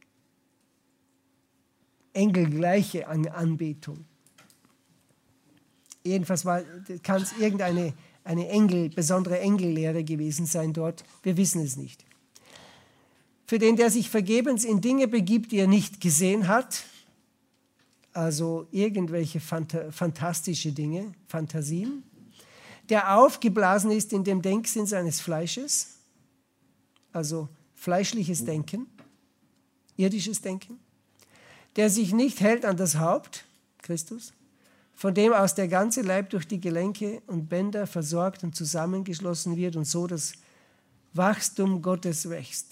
Speaker 1: engelgleiche Anbetung. Jedenfalls kann es irgendeine eine Engel, besondere Engellehre gewesen sein dort. Wir wissen es nicht. Für den, der sich vergebens in Dinge begibt, die er nicht gesehen hat, also irgendwelche Phant- fantastische Dinge, Fantasien, der aufgeblasen ist in dem Denksinn seines Fleisches, also fleischliches Denken, irdisches Denken, der sich nicht hält an das Haupt, Christus, von dem aus der ganze Leib durch die Gelenke und Bänder versorgt und zusammengeschlossen wird und so das Wachstum Gottes wächst.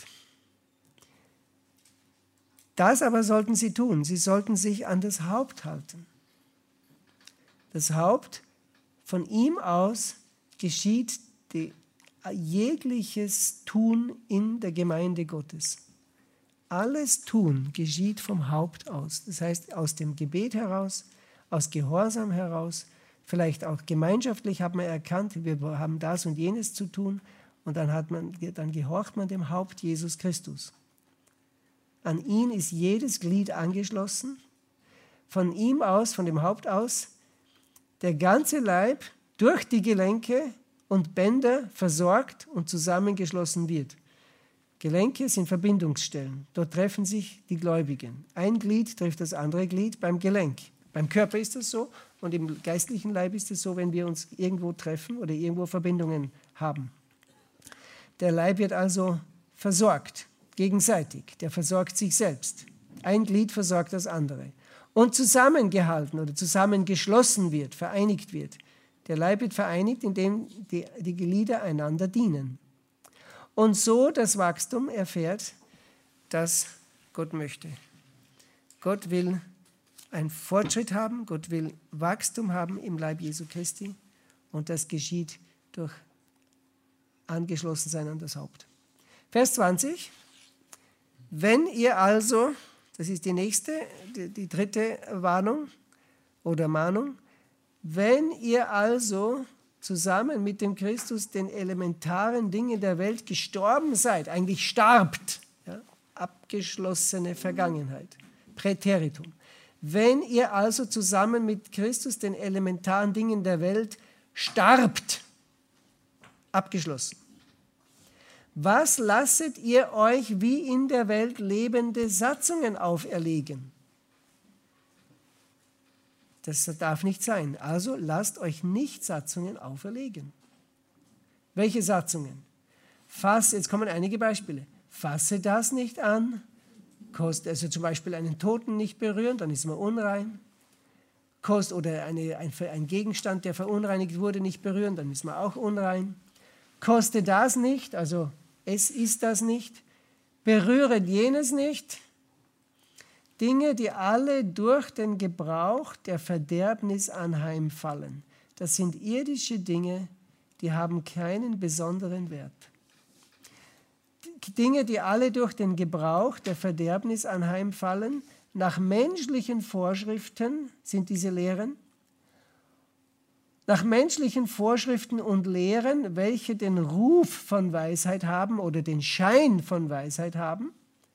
Speaker 1: Das aber sollten sie tun. Sie sollten sich an das Haupt halten. Das Haupt, von ihm aus geschieht die, jegliches Tun in der Gemeinde Gottes. Alles Tun geschieht vom Haupt aus. Das heißt, aus dem Gebet heraus, aus Gehorsam heraus, vielleicht auch gemeinschaftlich hat man erkannt, wir haben das und jenes zu tun und dann, hat man, dann gehorcht man dem Haupt Jesus Christus. An ihn ist jedes Glied angeschlossen, von ihm aus, von dem Haupt aus, der ganze Leib durch die Gelenke und Bänder versorgt und zusammengeschlossen wird. Gelenke sind Verbindungsstellen, dort treffen sich die Gläubigen. Ein Glied trifft das andere Glied beim Gelenk. Beim Körper ist das so und im geistlichen Leib ist es so, wenn wir uns irgendwo treffen oder irgendwo Verbindungen haben. Der Leib wird also versorgt. Gegenseitig, der versorgt sich selbst. Ein Glied versorgt das andere. Und zusammengehalten oder zusammengeschlossen wird, vereinigt wird. Der Leib wird vereinigt, indem die, die Glieder einander dienen. Und so das Wachstum erfährt, das Gott möchte. Gott will einen Fortschritt haben, Gott will Wachstum haben im Leib Jesu Christi und das geschieht durch Angeschlossensein an das Haupt. Vers zwanzig. Wenn ihr also, das ist die nächste, die, die dritte Warnung oder Mahnung, wenn ihr also zusammen mit dem Christus den elementaren Dingen der Welt gestorben seid, eigentlich starbt, ja, abgeschlossene Vergangenheit, Präteritum. Wenn ihr also zusammen mit Christus den elementaren Dingen der Welt starbt, abgeschlossen, Was lasset ihr euch wie in der Welt lebende Satzungen auferlegen? Das darf nicht sein. Also lasst euch nicht Satzungen auferlegen. Welche Satzungen? Fass, jetzt kommen einige Beispiele. Fasse das nicht an. Kost, also zum Beispiel einen Toten nicht berühren, dann ist man unrein. Kost oder eine, ein, ein Gegenstand, der verunreinigt wurde, nicht berühren, dann ist man auch unrein. Koste das nicht, also es ist das nicht. Berühre jenes nicht. Dinge, die alle durch den Gebrauch der Verderbnis anheimfallen. Das sind irdische Dinge, die haben keinen besonderen Wert. Dinge, die alle durch den Gebrauch der Verderbnis anheimfallen, nach menschlichen Vorschriften sind diese Lehren, nach menschlichen Vorschriften und Lehren, welche den Ruf von Weisheit haben oder den Schein von Weisheit haben,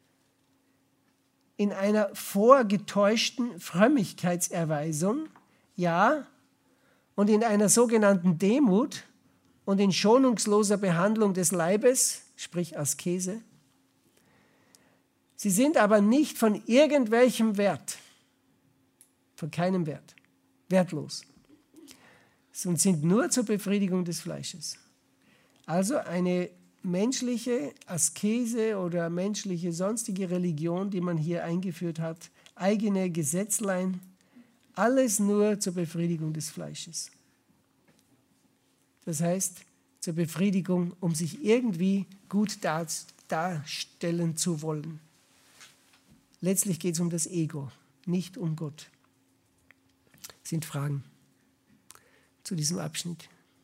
Speaker 1: in einer vorgetäuschten Frömmigkeitserweisung, ja, und in einer sogenannten Demut und in schonungsloser Behandlung des Leibes, sprich Askese. Sie sind aber nicht von irgendwelchem Wert, von keinem Wert, wertlos, und sind nur zur Befriedigung des Fleisches. Also eine menschliche Askese oder menschliche sonstige Religion, die man hier eingeführt hat, eigene Gesetzlein, alles nur zur Befriedigung des Fleisches. Das heißt, zur Befriedigung, um sich irgendwie gut darstellen zu wollen. Letztlich geht es um das Ego, nicht um Gott. Das sind Fragen zu diesem Abschnitt.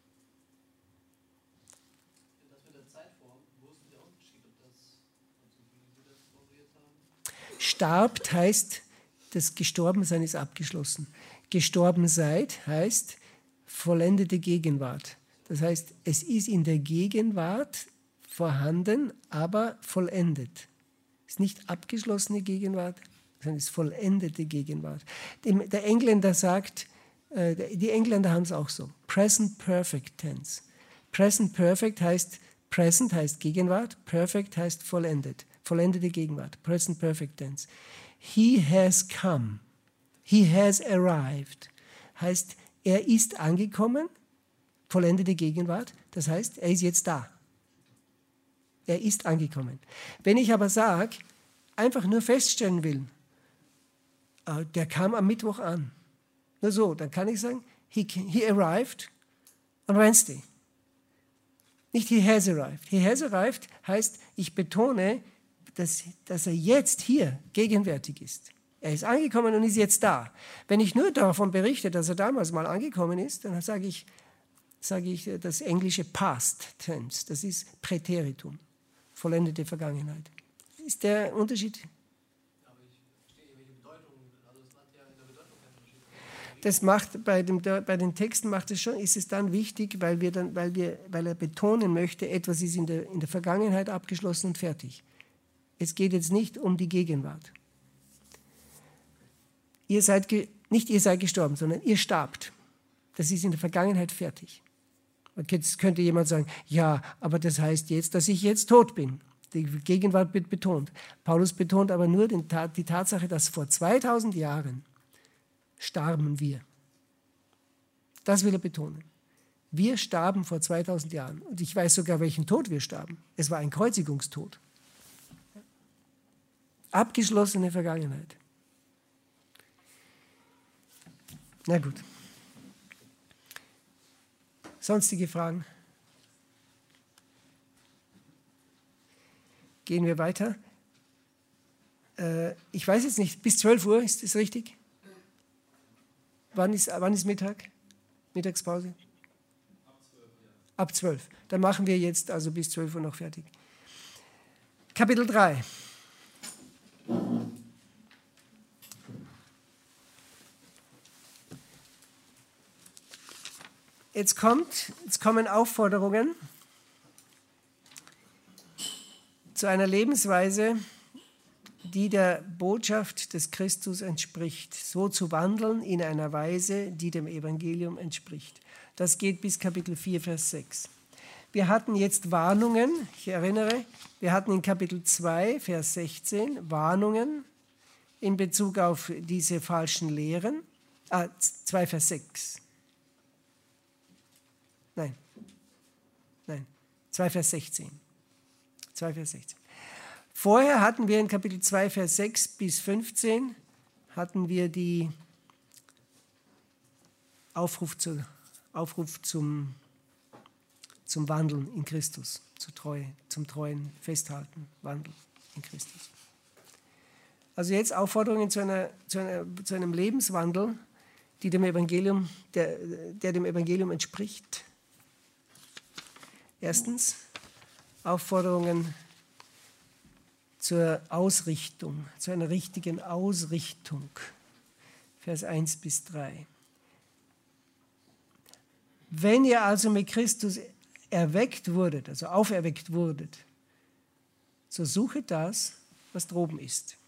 Speaker 1: Starbt heißt, das Gestorbensein ist abgeschlossen. Gestorben seid heißt vollendete Gegenwart. Das heißt, es ist in der Gegenwart vorhanden, aber vollendet. Es ist nicht abgeschlossene Gegenwart, sondern es ist vollendete Gegenwart. Der Engländer sagt, die Engländer haben es auch so, Present Perfect Tense. Present Perfect heißt, Present heißt Gegenwart, Perfect heißt vollendet. Vollendete Gegenwart, Present Perfect Tense. He has come, he has arrived, heißt, er ist angekommen, vollendete Gegenwart, das heißt, er ist jetzt da. Er ist angekommen. Wenn ich aber sage, einfach nur feststellen will, der kam am Mittwoch an, nur so, dann kann ich sagen, he, he arrived on Wednesday. Nicht he has arrived. He has arrived heißt, ich betone, Dass, dass er jetzt hier gegenwärtig ist. Er ist angekommen und ist jetzt da. Wenn ich nur davon berichte, dass er damals mal angekommen ist, dann sage ich, sage ich das englische Past Tense, das ist Präteritum, vollendete Vergangenheit. Das ist der Unterschied.
Speaker 2: Aber ich verstehe, welche Bedeutung, also es hat ja in der Bedeutung keinen Unterschied.
Speaker 1: Das macht bei, dem, bei den Texten macht es schon, ist es dann wichtig, weil, wir dann, weil, wir, weil er betonen möchte, etwas ist in der, in der Vergangenheit abgeschlossen und fertig. Es geht jetzt nicht um die Gegenwart. Ihr seid, nicht ihr seid gestorben, sondern ihr starbt. Das ist in der Vergangenheit fertig. Jetzt könnte jemand sagen, ja, aber das heißt jetzt, dass ich jetzt tot bin. Die Gegenwart wird betont. Paulus betont aber nur den, die Tatsache, dass vor zweitausend Jahren starben wir. Das will er betonen. Wir starben vor zweitausend Jahren. Und ich weiß sogar, welchen Tod wir starben. Es war ein Kreuzigungstod. Abgeschlossene Vergangenheit. Na gut. Sonstige Fragen? Gehen wir weiter. Äh, ich weiß jetzt nicht, bis zwölf Uhr, ist das richtig? Wann ist, wann ist Mittag? Mittagspause?
Speaker 2: Ab zwölf, ja.
Speaker 1: Ab zwölf. Dann machen wir jetzt also bis zwölf Uhr noch fertig. Kapitel drei. Jetzt, kommt, jetzt kommen Aufforderungen zu einer Lebensweise, die der Botschaft des Christus entspricht, so zu wandeln in einer Weise, die dem Evangelium entspricht. Das geht bis Kapitel vier, Vers sechs. wir hatten jetzt Warnungen, ich erinnere, wir hatten in Kapitel zwei, Vers sechzehn, Warnungen in Bezug auf diese falschen Lehren. Ah, zwei, Vers sechs. Nein, nein, zwei, Vers sechzehn. zwei, Vers sechzehn. Vorher hatten wir in Kapitel zwei, Vers sechs bis fünfzehn, hatten wir die Aufruf, zu, Aufruf zum, zum Wandeln in Christus, zu Treue, zum treuen Festhalten, Wandeln in Christus. Also jetzt Aufforderungen zu, einer, zu, einer, zu einem Lebenswandel, die dem Evangelium, der, der dem Evangelium entspricht. Erstens, Aufforderungen zur Ausrichtung, zu einer richtigen Ausrichtung. Vers eins bis drei. Wenn ihr also mit Christus erweckt wurdet, also auferweckt wurdet, so suchet das, was droben ist.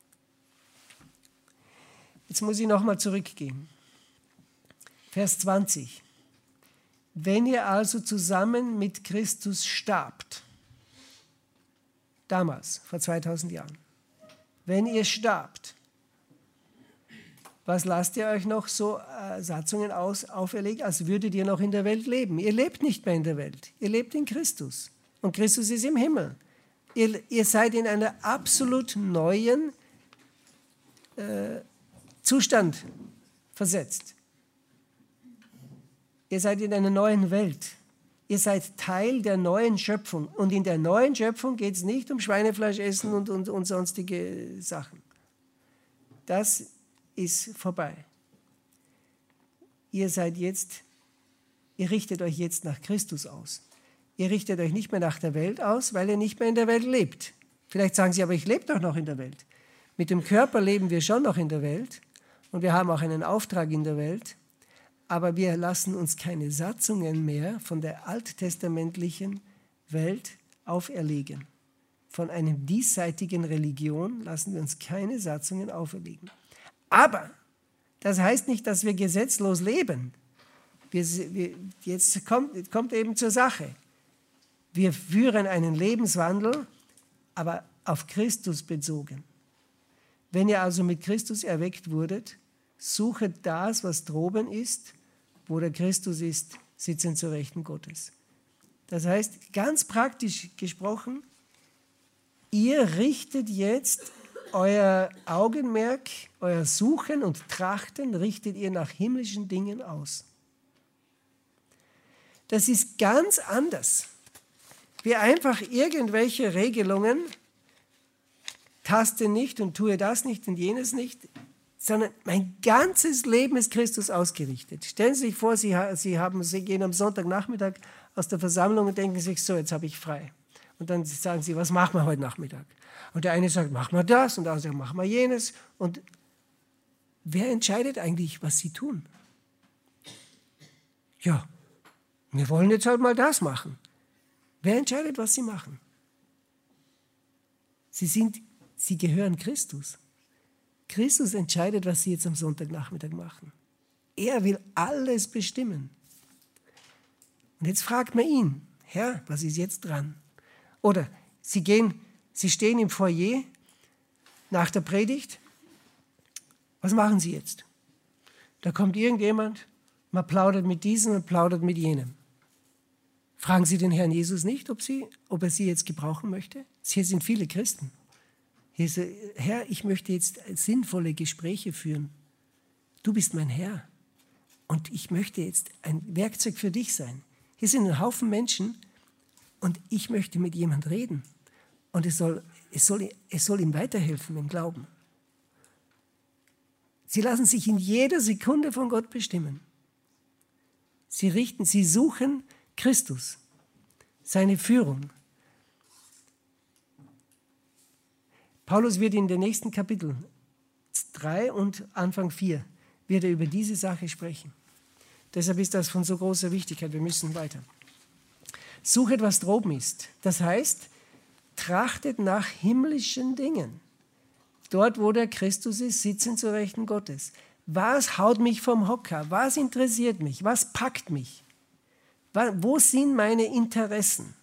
Speaker 1: Jetzt muss ich nochmal zurückgehen. Vers zwanzig. Wenn ihr also zusammen mit Christus starbt, damals, vor zweitausend Jahren, wenn ihr starbt, was lasst ihr euch noch so äh, Satzungen aus, auferlegen, als würdet ihr noch in der Welt leben? Ihr lebt nicht mehr in der Welt, ihr lebt in Christus. Und Christus ist im Himmel. Ihr, ihr seid in einer absolut neuen äh, Zustand versetzt. Ihr seid in einer neuen Welt. Ihr seid Teil der neuen Schöpfung. Und in der neuen Schöpfung geht es nicht um Schweinefleisch essen und, und, und sonstige Sachen. Das ist vorbei. Ihr seid jetzt, ihr richtet euch jetzt nach Christus aus. Ihr richtet euch nicht mehr nach der Welt aus, weil ihr nicht mehr in der Welt lebt. Vielleicht sagen Sie, aber ich lebe doch noch in der Welt. Mit dem Körper leben wir schon noch in der Welt und wir haben auch einen Auftrag in der Welt, aber wir lassen uns keine Satzungen mehr von der alttestamentlichen Welt auferlegen. Von einer diesseitigen Religion lassen wir uns keine Satzungen auferlegen. Aber das heißt nicht, dass wir gesetzlos leben. Wir, wir, jetzt kommt, kommt eben zur Sache. Wir führen einen Lebenswandel, aber auf Christus bezogen. Wenn ihr also mit Christus erweckt wurdet, suchet das, was droben ist, wo der Christus ist, sitzen zur Rechten Gottes. Das heißt, ganz praktisch gesprochen, ihr richtet jetzt euer Augenmerk, euer Suchen und Trachten richtet ihr nach himmlischen Dingen aus. Das ist ganz anders, wie einfach irgendwelche Regelungen, taste nicht und tue das nicht und jenes nicht, sondern mein ganzes Leben ist Christus ausgerichtet. Stellen Sie sich vor, Sie, Sie, haben, Sie gehen am Sonntagnachmittag aus der Versammlung und denken sich, so, jetzt habe ich frei. Und dann sagen Sie, was machen wir heute Nachmittag? Und der eine sagt, machen wir das, und der andere sagt, machen wir jenes. Und wer entscheidet eigentlich, was sie tun? Ja, wir wollen jetzt halt mal das machen. Wer entscheidet, was sie machen? Sie, sind, sie gehören Christus. Christus entscheidet, was sie jetzt am Sonntagnachmittag machen. Er will alles bestimmen. Und jetzt fragt man ihn, Herr, was ist jetzt dran? Oder sie gehen... Sie stehen im Foyer nach der Predigt. Was machen Sie jetzt? Da kommt irgendjemand, man plaudert mit diesem und plaudert mit jenem. Fragen Sie den Herrn Jesus nicht, ob, Sie, ob er Sie jetzt gebrauchen möchte? Hier sind viele Christen. Hier ist, Herr, ich möchte jetzt sinnvolle Gespräche führen. Du bist mein Herr und ich möchte jetzt ein Werkzeug für dich sein. Hier sind ein Haufen Menschen und ich möchte mit jemand reden. Und es soll, es, soll, es soll ihm weiterhelfen im Glauben. Sie lassen sich in jeder Sekunde von Gott bestimmen. Sie richten, sie suchen Christus, seine Führung. Paulus wird in den nächsten Kapiteln drei und Anfang vier wird er über diese Sache sprechen. Deshalb ist das von so großer Wichtigkeit. Wir müssen weiter. Suchet, was droben ist. Das heißt, trachtet nach himmlischen Dingen. Dort, wo der Christus ist, sitzen zur Rechten Gottes. Was haut mich vom Hocker? Was interessiert mich? Was packt mich? Wo sind meine Interessen?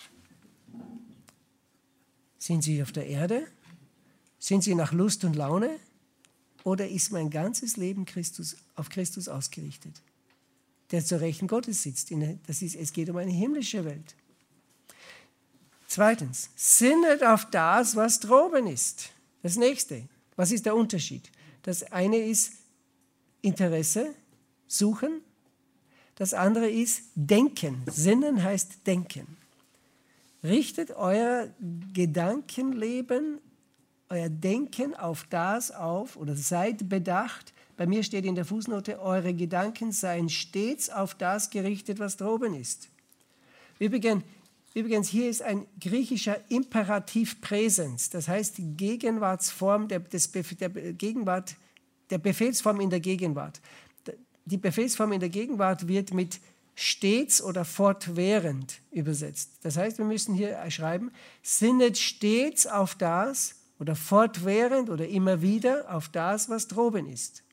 Speaker 1: Sind sie auf der Erde? Sind sie nach Lust und Laune? Oder ist mein ganzes Leben Christus, auf Christus ausgerichtet, der zur Rechten Gottes sitzt? Das ist, es geht um eine himmlische Welt. Zweitens, sinnet auf das, was droben ist. Das nächste, was ist der Unterschied? Das eine ist Interesse, suchen. Das andere ist denken. Sinnen heißt denken. Richtet euer Gedankenleben, euer Denken auf das auf oder seid bedacht. Bei mir steht in der Fußnote, eure Gedanken seien stets auf das gerichtet, was droben ist. Übrigens, übrigens hier ist ein griechischer Imperativ Präsens, das heißt die Gegenwartsform der, des Bef- der Gegenwart, der Befehlsform in der Gegenwart. Die Befehlsform in der Gegenwart wird mit stets oder fortwährend übersetzt. Das heißt, wir müssen hier schreiben, sinnet stets auf das oder fortwährend oder immer wieder auf das, was droben ist.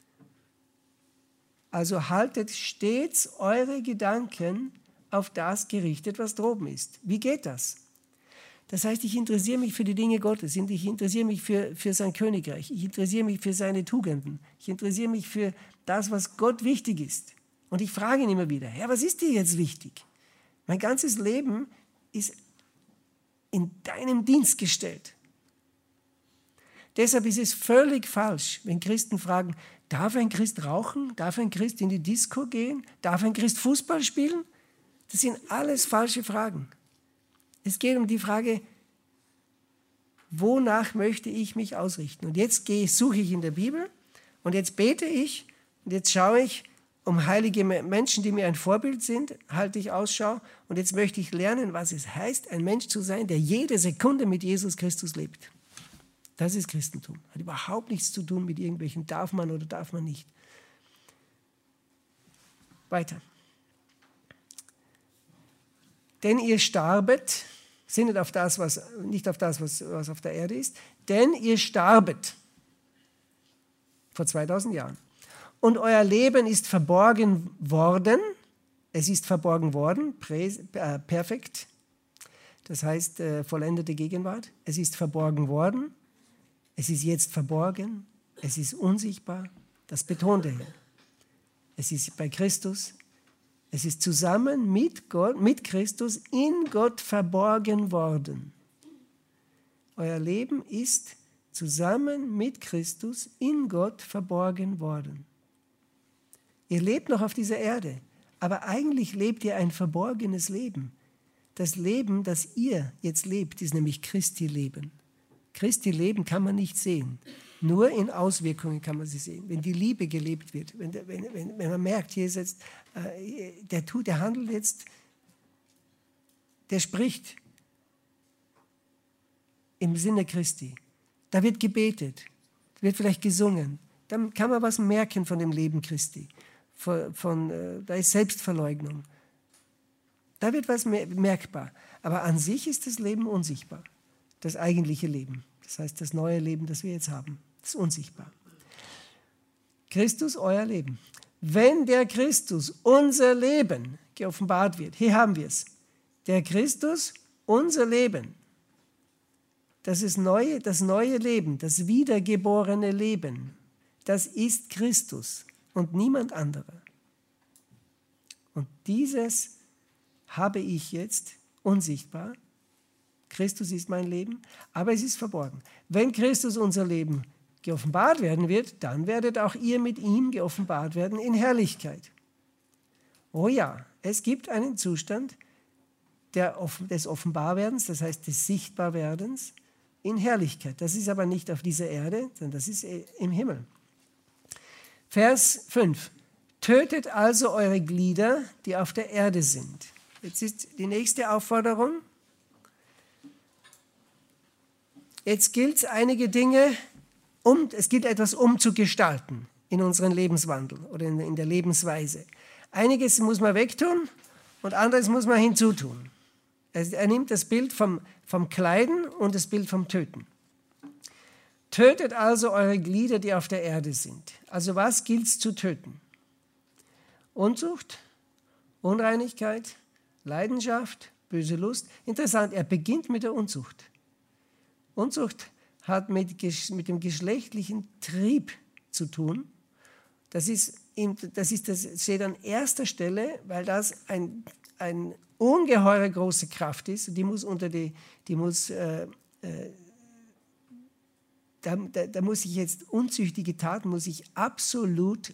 Speaker 1: Also haltet stets eure Gedanken auf das gerichtet, was droben ist. Wie geht das? Das heißt, ich interessiere mich für die Dinge Gottes, ich interessiere mich für, für sein Königreich, ich interessiere mich für seine Tugenden, ich interessiere mich für das, was Gott wichtig ist. Und ich frage ihn immer wieder, Herr, was ist dir jetzt wichtig? Mein ganzes Leben ist in deinem Dienst gestellt. Deshalb ist es völlig falsch, wenn Christen fragen, darf ein Christ rauchen? Darf ein Christ in die Disco gehen? Darf ein Christ Fußball spielen? Das sind alles falsche Fragen. Es geht um die Frage, wonach möchte ich mich ausrichten? Und jetzt gehe, suche ich in der Bibel und jetzt bete ich und jetzt schaue ich um heilige Menschen, die mir ein Vorbild sind, halte ich Ausschau und jetzt möchte ich lernen, was es heißt, ein Mensch zu sein, der jede Sekunde mit Jesus Christus lebt. Das ist Christentum. Hat überhaupt nichts zu tun mit irgendwelchen darf man oder darf man nicht. Weiter. Denn ihr starbet, sinnet auf das, was, nicht auf das, was, was auf der Erde ist, denn ihr starbet vor zweitausend Jahren. Und euer Leben ist verborgen worden, es ist verborgen worden, prä, äh, perfekt, das heißt äh, vollendete Gegenwart, es ist verborgen worden, es ist jetzt verborgen, es ist unsichtbar, das betont er hier. Es ist bei Christus, es ist zusammen mit Gott, mit Christus in Gott verborgen worden. Euer Leben ist zusammen mit Christus in Gott verborgen worden. Ihr lebt noch auf dieser Erde, aber eigentlich lebt ihr ein verborgenes Leben. Das Leben, das ihr jetzt lebt, ist nämlich Christi Leben. Christi Leben kann man nicht sehen. Nur in Auswirkungen kann man sie sehen. Wenn die Liebe gelebt wird, wenn, wenn, wenn, wenn man merkt, hier ist jetzt, äh, der tut, der handelt jetzt, der spricht im Sinne Christi. Da wird gebetet, wird vielleicht gesungen. Dann kann man was merken von dem Leben Christi. Von, von, äh, da ist Selbstverleugnung. Da wird was merkbar. Aber an sich ist das Leben unsichtbar. Das eigentliche Leben. Das heißt, das neue Leben, das wir jetzt haben, ist unsichtbar. Christus, euer Leben. Wenn der Christus, unser Leben, geoffenbart wird, hier haben wir es. Der Christus, unser Leben. Das ist neue, das neue Leben, das wiedergeborene Leben. Das ist Christus und niemand anderer. Und dieses habe ich jetzt unsichtbar. Christus ist mein Leben, aber es ist verborgen. Wenn Christus unser Leben geoffenbart werden wird, dann werdet auch ihr mit ihm geoffenbart werden in Herrlichkeit. Oh ja, es gibt einen Zustand der, des Offenbarwerdens, das heißt des Sichtbarwerdens in Herrlichkeit. Das ist aber nicht auf dieser Erde, sondern das ist im Himmel. Vers fünf. Tötet also eure Glieder, die auf der Erde sind. Jetzt ist die nächste Aufforderung. Jetzt gilt es einige Dinge, um, es gilt etwas umzugestalten in unserem Lebenswandel oder in, in der Lebensweise. Einiges muss man wegtun und anderes muss man hinzutun. Er, er nimmt das Bild vom, vom Kleiden und das Bild vom Töten. Tötet also eure Glieder, die auf der Erde sind. Also was gilt es zu töten? Unzucht, Unreinigkeit, Leidenschaft, böse Lust. Interessant, er beginnt mit der Unzucht. Unzucht hat mit, mit dem geschlechtlichen Trieb zu tun. Das ist, das ist das steht an erster Stelle, weil das ein, ein ungeheure große Kraft ist. Die muss unter die, die muss, äh, äh, da, da, da muss ich jetzt unzüchtige Taten, muss ich absolut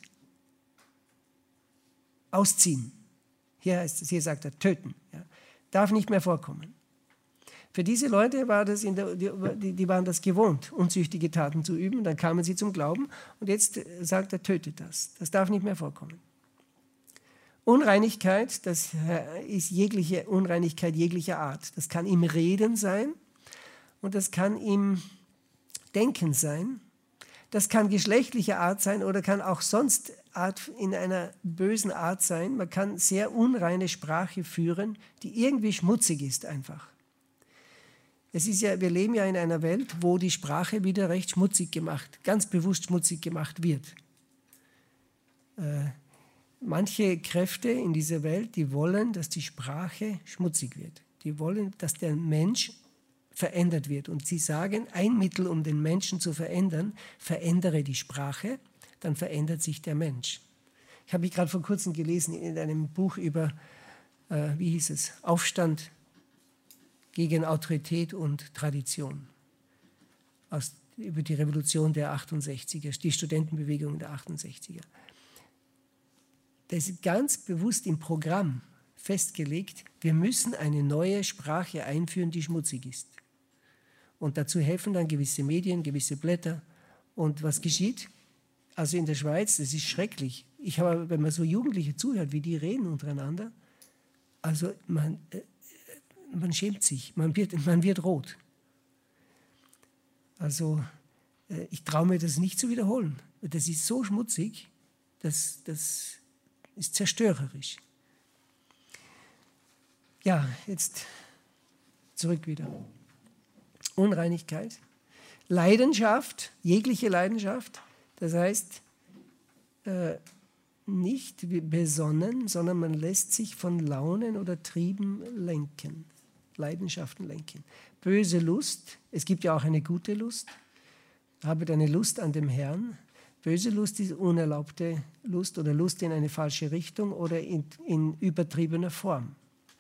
Speaker 1: ausziehen. Hier heißt es, hier sagt er, töten. Ja. Darf nicht mehr vorkommen. Für diese Leute war das in der, die, die waren das gewohnt, unzüchtige Taten zu üben. Dann kamen sie zum Glauben und jetzt sagt er, tötet das. Das darf nicht mehr vorkommen. Unreinigkeit, das ist jegliche Unreinigkeit jeglicher Art. Das kann im Reden sein und das kann im Denken sein. Das kann geschlechtlicher Art sein oder kann auch sonst Art, in einer bösen Art sein. Man kann sehr unreine Sprache führen, die irgendwie schmutzig ist einfach. Es ist ja, wir leben ja in einer Welt, wo die Sprache wieder recht schmutzig gemacht, ganz bewusst schmutzig gemacht wird. Äh, manche Kräfte in dieser Welt, die wollen, dass die Sprache schmutzig wird. Die wollen, dass der Mensch verändert wird. Und sie sagen, ein Mittel, um den Menschen zu verändern, verändere die Sprache, dann verändert sich der Mensch. Ich habe mich gerade vor kurzem gelesen in einem Buch über, äh, wie hieß es, Aufstand gegen Autorität und Tradition. Aus, über die Revolution der achtundsechziger, die Studentenbewegung der achtundsechziger. Das ist ganz bewusst im Programm festgelegt, wir müssen eine neue Sprache einführen, die schmutzig ist. Und dazu helfen dann gewisse Medien, gewisse Blätter. Und was geschieht? Also in der Schweiz, das ist schrecklich. Ich habe, wenn man so Jugendliche zuhört, wie die reden untereinander, also man, äh, man schämt sich, man wird, man wird rot. Also äh, ich traue mir das nicht zu wiederholen. Das ist so schmutzig, das, das ist zerstörerisch. Ja, jetzt zurück wieder. Unreinigkeit, Leidenschaft, jegliche Leidenschaft, das heißt äh, nicht besonnen, sondern man lässt sich von Launen oder Trieben lenken, Leidenschaften lenken. Böse Lust, es gibt ja auch eine gute Lust, habe deine Lust an dem Herrn. Böse Lust ist unerlaubte Lust oder Lust in eine falsche Richtung oder in, in übertriebener Form.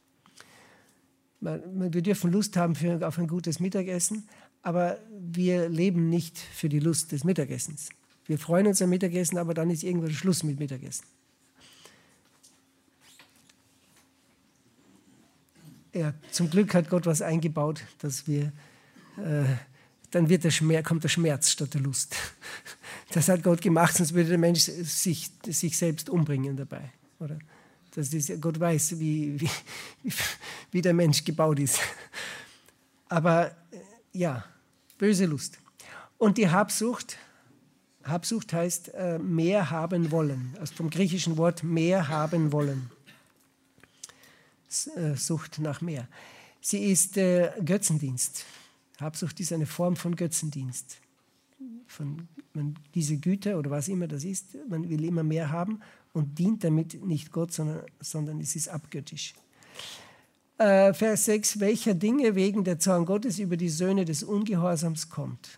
Speaker 1: Wir dürfen Lust haben für, auf ein gutes Mittagessen, aber wir leben nicht für die Lust des Mittagessens. Wir freuen uns am Mittagessen, aber dann ist irgendwann Schluss mit Mittagessen. Ja, zum Glück hat Gott was eingebaut, dass wir, äh, dann wird der Schmerz, kommt der Schmerz statt der Lust. Das hat Gott gemacht, sonst würde der Mensch sich, sich selbst umbringen dabei, oder? Das ist, Gott weiß, wie, wie, wie der Mensch gebaut ist. Aber ja, böse Lust. Und die Habsucht, Habsucht heißt äh, mehr haben wollen. Also vom griechischen Wort mehr haben wollen. äh, Sucht nach mehr. Sie ist äh, Götzendienst. Habsucht ist eine Form von Götzendienst. Von, man, diese Güter oder was immer das ist, man will immer mehr haben und dient damit nicht Gott, sondern, sondern es ist abgöttisch. Äh, Vers sechs, welcher Dinge wegen der Zorn Gottes über die Söhne des Ungehorsams kommt.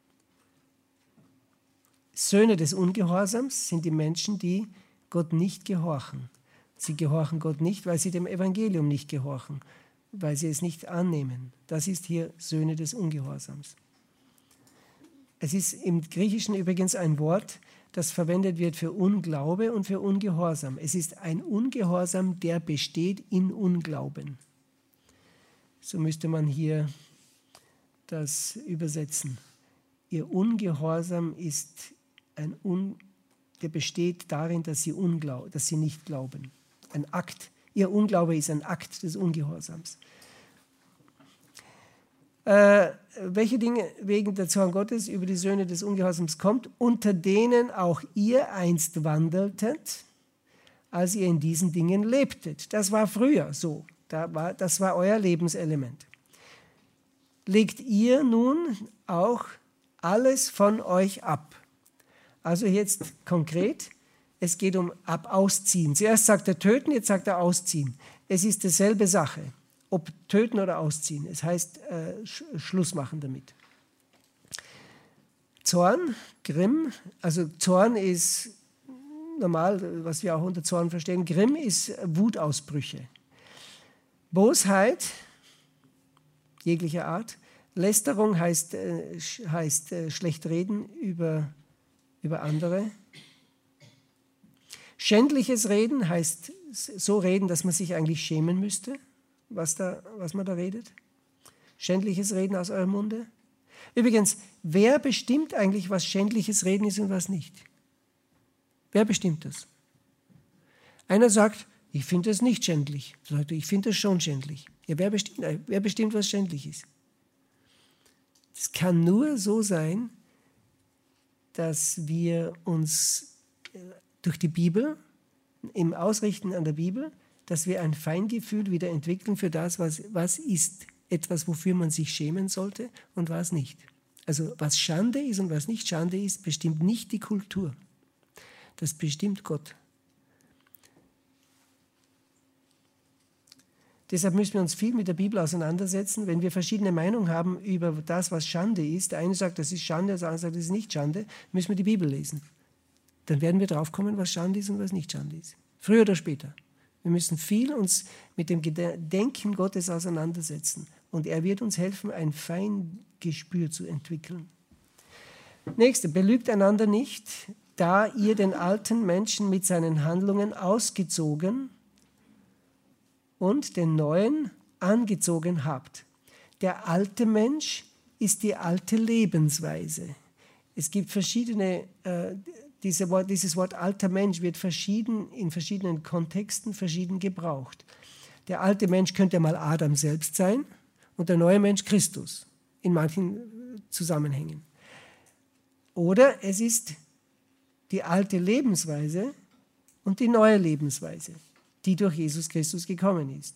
Speaker 1: Söhne des Ungehorsams sind die Menschen, die Gott nicht gehorchen. Sie gehorchen Gott nicht, weil sie dem Evangelium nicht gehorchen, weil sie es nicht annehmen. Das ist hier Söhne des Ungehorsams. Es ist im Griechischen übrigens ein Wort, das verwendet wird für Unglaube und für Ungehorsam. Es ist ein Ungehorsam, der besteht in Unglauben. So müsste man hier das übersetzen. Ihr Ungehorsam ist ein Un, der besteht darin, dass sie, unglaub, dass sie nicht glauben. Ein Akt. Ihr Unglaube ist ein Akt des Ungehorsams. Äh, welche Dinge wegen der Zorn Gottes über die Söhne des Ungehorsams kommt, unter denen auch ihr einst wandeltet, als ihr in diesen Dingen lebtet. Das war früher so. Da war, das war euer Lebenselement. Legt ihr nun auch alles von euch ab. Also jetzt konkret, Es geht um ab Ausziehen. Zuerst sagt er töten, jetzt sagt er ausziehen. Es ist dieselbe Sache, ob töten oder ausziehen. Es heißt äh, Sch Schluss machen damit. Zorn, Grimm, also Zorn ist normal, was wir auch unter Zorn verstehen. Grimm ist Wutausbrüche. Bosheit, jeglicher Art. Lästerung heißt, äh, heißt äh, schlecht reden über, über andere. Schändliches Reden heißt so reden, dass man sich eigentlich schämen müsste, was, da, was man da redet. Schändliches Reden aus eurem Munde. Übrigens, wer bestimmt eigentlich, was schändliches Reden ist und was nicht? Wer bestimmt das? Einer sagt, ich finde das nicht schändlich. Der sagt, ich finde das schon schändlich. Ja, wer bestimmt, wer bestimmt, was schändlich ist? Es kann nur so sein, dass wir uns durch die Bibel, im Ausrichten an der Bibel, dass wir ein Feingefühl wieder entwickeln für das, was, was ist etwas, wofür man sich schämen sollte und was nicht. Also was Schande ist und was nicht Schande ist, bestimmt nicht die Kultur. Das bestimmt Gott. Deshalb müssen wir uns viel mit der Bibel auseinandersetzen. Wenn wir verschiedene Meinungen haben über das, was Schande ist, der eine sagt, das ist Schande, der andere sagt, das ist nicht Schande, müssen wir die Bibel lesen. Dann werden wir drauf kommen, was Schande ist und was nicht Schande ist. Früher oder später. Wir müssen viel uns mit dem Denken Gottes auseinandersetzen. Und er wird uns helfen, ein Feingespür zu entwickeln. Nächste, belügt einander nicht, da ihr den alten Menschen mit seinen Handlungen ausgezogen und den neuen angezogen habt. Der alte Mensch ist die alte Lebensweise. Es gibt verschiedene, äh, diese Wort, dieses Wort alter Mensch wird verschieden, in verschiedenen Kontexten verschieden gebraucht. Der alte Mensch könnte mal Adam selbst sein und der neue Mensch Christus, in manchen Zusammenhängen. Oder es ist die alte Lebensweise und die neue Lebensweise, die durch Jesus Christus gekommen ist.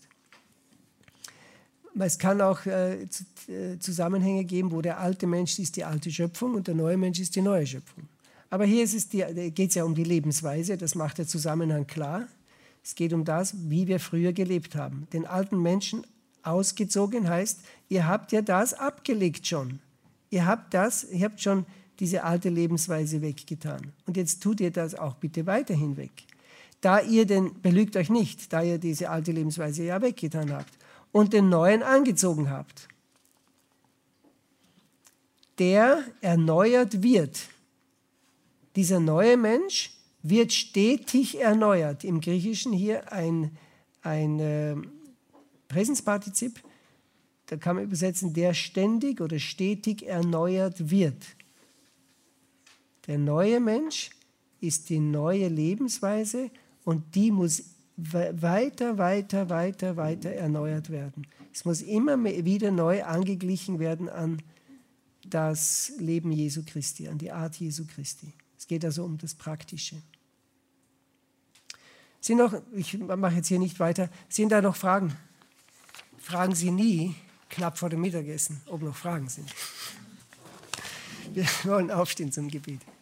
Speaker 1: Es kann auch äh, Zusammenhänge geben, wo der alte Mensch ist die alte Schöpfung und der neue Mensch ist die neue Schöpfung. Aber hier geht es ja um die Lebensweise, das macht der Zusammenhang klar. Es geht um das, wie wir früher gelebt haben. Den alten Menschen ausgezogen heißt, ihr habt ja das abgelegt schon. Ihr habt das, ihr habt schon diese alte Lebensweise weggetan. Und jetzt tut ihr das auch bitte weiterhin weg. Da ihr den, belügt euch nicht, da ihr diese alte Lebensweise ja weggetan habt und den neuen angezogen habt, der erneuert wird. Dieser neue Mensch wird stetig erneuert. Im Griechischen hier ein, ein äh, Präsenspartizip, da kann man übersetzen, der ständig oder stetig erneuert wird. Der neue Mensch ist die neue Lebensweise und die muss weiter, weiter, weiter, weiter erneuert werden. Es muss immer wieder neu angeglichen werden an das Leben Jesu Christi, an die Art Jesu Christi. Es geht also um das Praktische. Sind noch, ich mache jetzt hier nicht weiter, sind da noch Fragen? Fragen Sie nie, knapp vor dem Mittagessen, ob noch Fragen sind. Wir wollen aufstehen zum Gebet.